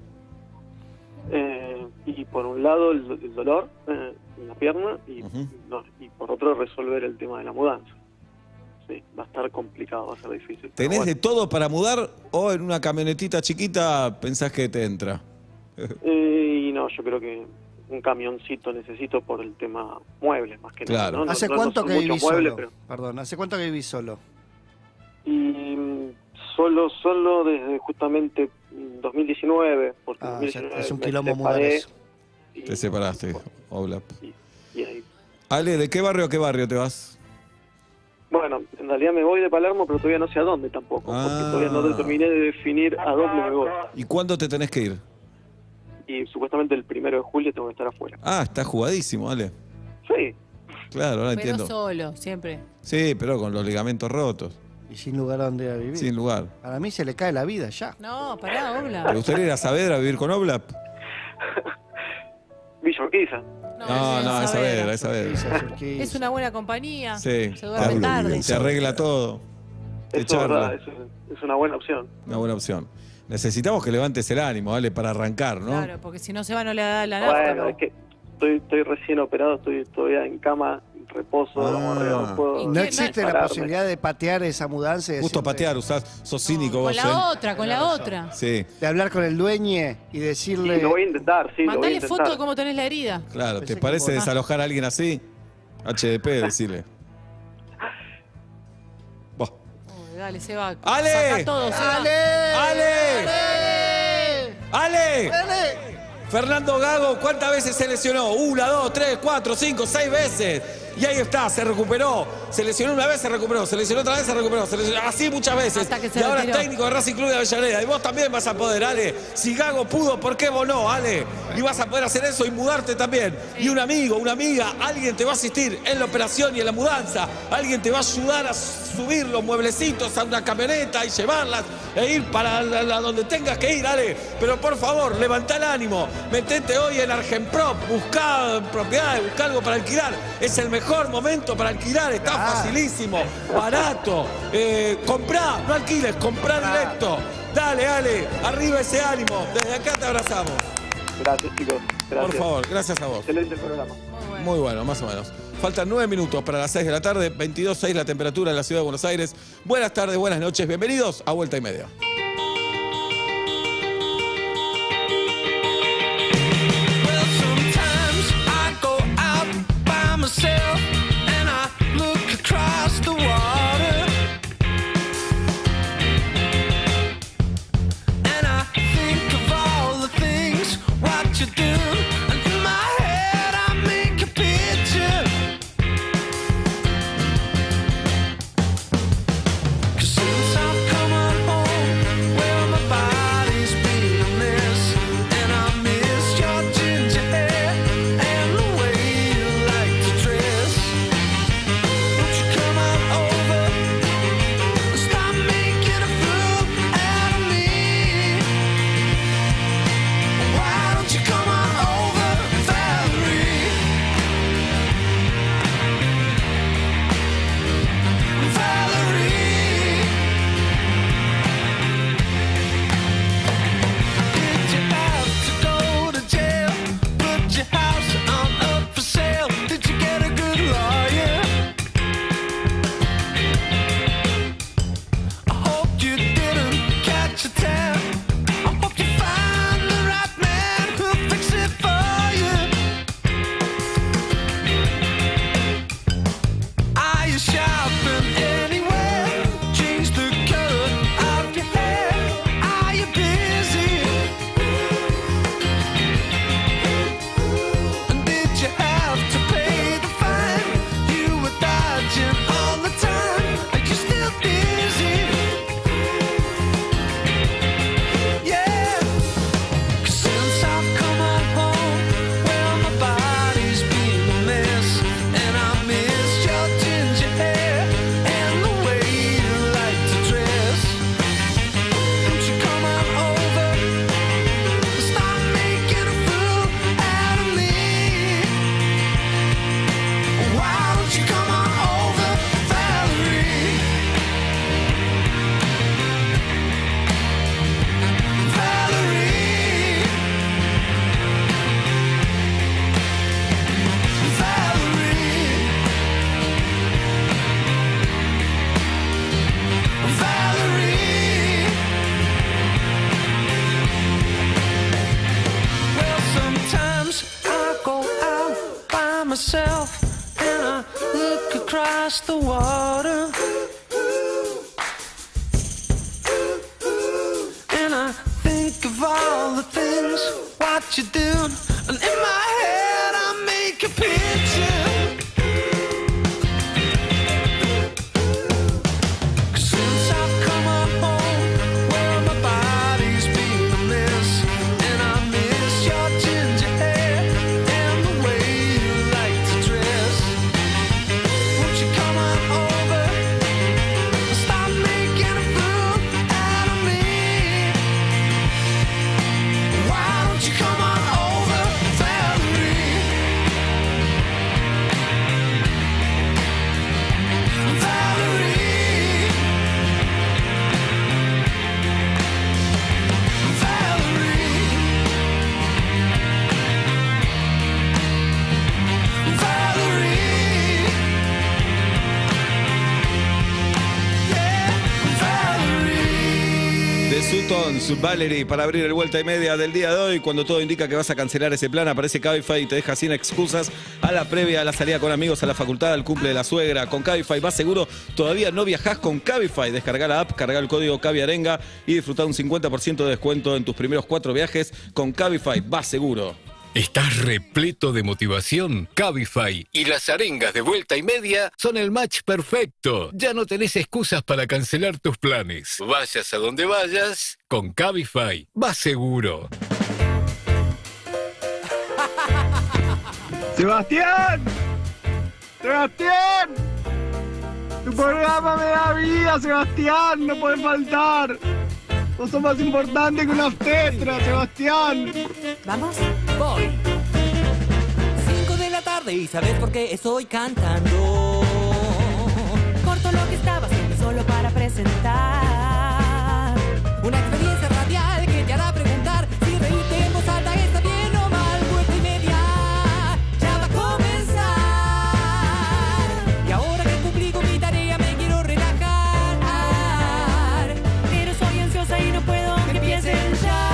[SPEAKER 9] Eh, y por un lado el, el dolor eh, en la pierna y,
[SPEAKER 3] Ujú.
[SPEAKER 9] no, y por otro resolver el tema de la mudanza. Sí, va a estar complicado, va a ser difícil. pero
[SPEAKER 3] ¿Tenés
[SPEAKER 9] bueno.
[SPEAKER 3] de todo para mudar o en una camionetita chiquita pensás que te entra?
[SPEAKER 9] Eh, y no, yo creo que un camioncito necesito por el tema muebles, más que
[SPEAKER 3] Claro.
[SPEAKER 9] nada. ¿no? No-
[SPEAKER 5] ¿Hace
[SPEAKER 9] no- no
[SPEAKER 5] cuánto
[SPEAKER 9] son
[SPEAKER 5] que
[SPEAKER 9] muchos
[SPEAKER 5] vivís
[SPEAKER 9] muebles,
[SPEAKER 5] solo?
[SPEAKER 9] pero-
[SPEAKER 5] Perdón, ¿hace cuánto que vivís solo?
[SPEAKER 9] Y mm, solo, solo desde justamente mm, dos mil diecinueve, porque
[SPEAKER 5] Ah,
[SPEAKER 9] dos mil
[SPEAKER 5] ya
[SPEAKER 9] diecinueve
[SPEAKER 5] es un
[SPEAKER 9] me
[SPEAKER 5] quilombo mudar
[SPEAKER 9] separé
[SPEAKER 5] eso.
[SPEAKER 9] y-
[SPEAKER 3] Te separaste, Oblap.
[SPEAKER 9] y- y ahí.
[SPEAKER 3] Ale, ¿de qué barrio a qué barrio te vas?
[SPEAKER 9] Bueno, en realidad me voy de Palermo, pero todavía no sé a dónde tampoco,
[SPEAKER 3] Ah.
[SPEAKER 9] porque todavía no terminé de definir a dónde me voy.
[SPEAKER 3] ¿Y cuándo te tenés que ir?
[SPEAKER 9] Y supuestamente el primero de julio tengo que estar afuera.
[SPEAKER 3] Ah, está jugadísimo, Ale.
[SPEAKER 9] Sí,
[SPEAKER 3] Claro, ahora
[SPEAKER 4] Pero
[SPEAKER 3] entiendo.
[SPEAKER 4] solo, siempre.
[SPEAKER 3] Sí, pero con los ligamentos rotos,
[SPEAKER 5] Y sin lugar a donde ir a vivir.
[SPEAKER 3] sin lugar.
[SPEAKER 5] Para mí se le cae la vida ya.
[SPEAKER 4] No, pará,
[SPEAKER 3] ¿Te
[SPEAKER 4] Obla.
[SPEAKER 3] gustaría ir a Saavedra a vivir con Oblap?
[SPEAKER 9] Villa Urquiza.
[SPEAKER 3] No, no, es Saavedra, es Saavedra.
[SPEAKER 5] Urquiza, Urquiza.
[SPEAKER 4] Es una buena compañía.
[SPEAKER 3] Sí.
[SPEAKER 4] Se duerme
[SPEAKER 1] Pablo
[SPEAKER 4] tarde.
[SPEAKER 1] vive en
[SPEAKER 3] Se arregla todo. Te
[SPEAKER 9] Eso es
[SPEAKER 3] charla.
[SPEAKER 9] verdad, eso es, es una buena opción.
[SPEAKER 3] Una buena opción. Necesitamos que levantes el ánimo, ¿vale? Para arrancar, ¿no?
[SPEAKER 4] Claro, porque si no se va no le da la nafta.
[SPEAKER 9] Bueno, es que estoy, estoy recién operado, estoy todavía en cama, en reposo,
[SPEAKER 3] Ah.
[SPEAKER 9] no, no puedo
[SPEAKER 4] ¿Y
[SPEAKER 5] No
[SPEAKER 4] qué?
[SPEAKER 5] existe la
[SPEAKER 9] pararme.
[SPEAKER 5] posibilidad de patear esa mudanza y
[SPEAKER 3] Justo
[SPEAKER 5] decirle-
[SPEAKER 3] patear, usás, sos cínico
[SPEAKER 4] Con
[SPEAKER 3] vos,
[SPEAKER 4] la
[SPEAKER 3] ¿eh?
[SPEAKER 4] otra, con la otra.
[SPEAKER 3] Sí,
[SPEAKER 5] de hablar con el dueño y
[SPEAKER 9] Sí,
[SPEAKER 5] decirle...
[SPEAKER 9] lo voy a intentar, sí, lo voy a
[SPEAKER 4] Mandale
[SPEAKER 9] intentar.
[SPEAKER 4] foto de cómo tenés la herida.
[SPEAKER 3] claro. ¿Te
[SPEAKER 5] Pensé que
[SPEAKER 3] parece
[SPEAKER 5] vos-
[SPEAKER 3] desalojar a alguien así? H D P, decirle. Buah.
[SPEAKER 4] Uy, dale, se va.
[SPEAKER 3] ¡Ale!
[SPEAKER 4] Saca todo, se va.
[SPEAKER 5] ¡Ale!
[SPEAKER 3] ¡Ale! ¡Ale!
[SPEAKER 5] ¡Ale!
[SPEAKER 3] Fernando Gago, ¿cuántas veces se lesionó? Una, dos, tres, cuatro, cinco, seis veces. Y ahí está, se recuperó. Se lesionó una vez, se recuperó. Se lesionó otra vez, se recuperó. Se lesionó así muchas veces.
[SPEAKER 4] Hasta que se
[SPEAKER 3] y ahora es
[SPEAKER 4] retiró.
[SPEAKER 3] técnico de Racing Club de Avellaneda. Y vos también vas a poder, Ale. Si Gago pudo, ¿por qué vos no, Ale? Y vas a poder hacer eso y mudarte también. Y un amigo, una amiga, alguien te va a asistir en la operación y en la mudanza. Alguien te va a ayudar a subir los mueblecitos a una camioneta y llevarlas e ir para la, la- donde tengas que ir, Ale. Pero por favor, levantá el ánimo. Metete hoy en Argenprop. Buscá propiedades, buscá algo para alquilar. Es el mejor momento para alquilar. Está
[SPEAKER 5] Ah.
[SPEAKER 3] facilísimo, barato. Eh, comprá, no alquiles, comprá directo. Dale, Ale, arriba ese ánimo. Desde acá te abrazamos.
[SPEAKER 9] Gracias, chicos. Gracias.
[SPEAKER 3] Por favor, gracias a vos.
[SPEAKER 9] Excelente programa.
[SPEAKER 4] Muy bueno.
[SPEAKER 3] Muy bueno, más o menos. Faltan nueve minutos para las seis de la tarde, veintidós seis la temperatura en la ciudad de Buenos Aires. Buenas tardes, buenas noches, bienvenidos a Vuelta y Media.
[SPEAKER 2] Well, sometimes I go out by myself and I look across the water. And I think of all the things what you do. And in my head I make a picture. 'Cause since I've come on home myself and I look across the water. And I think of all the things what you do, and in my head I make a picture. Since I've come up home, well my body's been a mess, and I miss your ginger hair and the way you like to dress. Won't you come on over and stop making a fool out of me? Why don't you come on over, Valerie? Valerie, Valerie, Valerie, yeah, Valerie.
[SPEAKER 3] De Sutons, Valerie, para abrir el vuelta y media del día de hoy, cuando todo indica que vas a cancelar ese plan, aparece Cabify y te deja sin excusas a la previa, a la salida con amigos, a la facultad, al cumple de la suegra. Con Cabify vas seguro, todavía no viajás con Cabify. Descarga la app, carga el código Caviarenga y disfruta un cincuenta por ciento de descuento en tus primeros cuatro viajes. Con Cabify vas seguro.
[SPEAKER 10] ¿Estás repleto de motivación? Cabify y las arengas de vuelta y media son el match perfecto. Ya no tenés excusas para cancelar tus planes. Vayas a donde vayas, con Cabify vas seguro.
[SPEAKER 8] ¡Sebastián! ¡Sebastián! Tu programa me da vida, Sebastián, no puede faltar. Vos sos más importante que unas tetras, Sebastián.
[SPEAKER 2] ¿Vamos? Voy. Cinco de la tarde y ¿sabes por qué estoy cantando? Corto lo que estaba haciendo solo para presentar una experiencia radial que te hará preguntar si reírte en voz alta está bien o mal. Vuelta y media ya va a comenzar. Y ahora que cumplí con mi tarea me quiero relajar, pero soy ansiosa y no puedo que empiecen ya.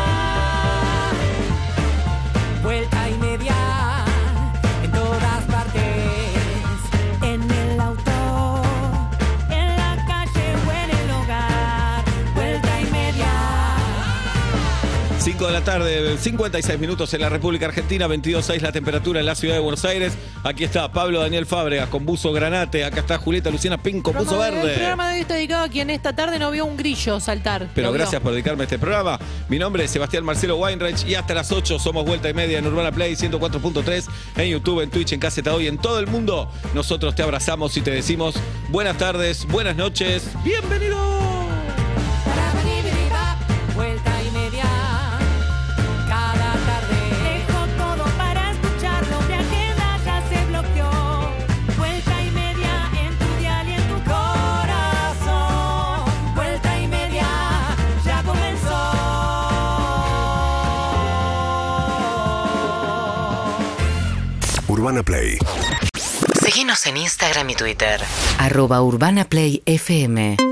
[SPEAKER 2] Vuelta y media en todas partes, en el auto, en la calle o en el hogar. Vuelta y media.
[SPEAKER 3] cinco de la tarde, cincuenta y seis minutos en la República Argentina, veintidós punto seis la temperatura en la ciudad de Buenos Aires. Aquí está Pablo Daniel Fábregas con buzo granate. Acá está Julieta Luciana Pin con buzo
[SPEAKER 4] El
[SPEAKER 3] verde.
[SPEAKER 4] programa de hoy está dedicado a quien esta tarde no vio un grillo saltar.
[SPEAKER 3] Pero
[SPEAKER 4] Lo vio.
[SPEAKER 3] gracias por dedicarme a este programa. Mi nombre es Sebastián Marcelo Weinreich y hasta las ocho somos Vuelta y Media en Urbana Play ciento cuatro punto tres, en YouTube, en Twitch, en Caseta Hoy, en todo el mundo. Nosotros te abrazamos y te decimos buenas tardes, buenas noches, bienvenido.
[SPEAKER 2] Vuelta y media cada tarde. Dejo todo para escucharlo. Mi agenda ya se bloqueó. Vuelta y media en tu dial y en tu corazón. Vuelta y media ya comenzó.
[SPEAKER 1] Urbana Play.
[SPEAKER 11] Síguenos en Instagram y Twitter. Arroba Urbana Play F M.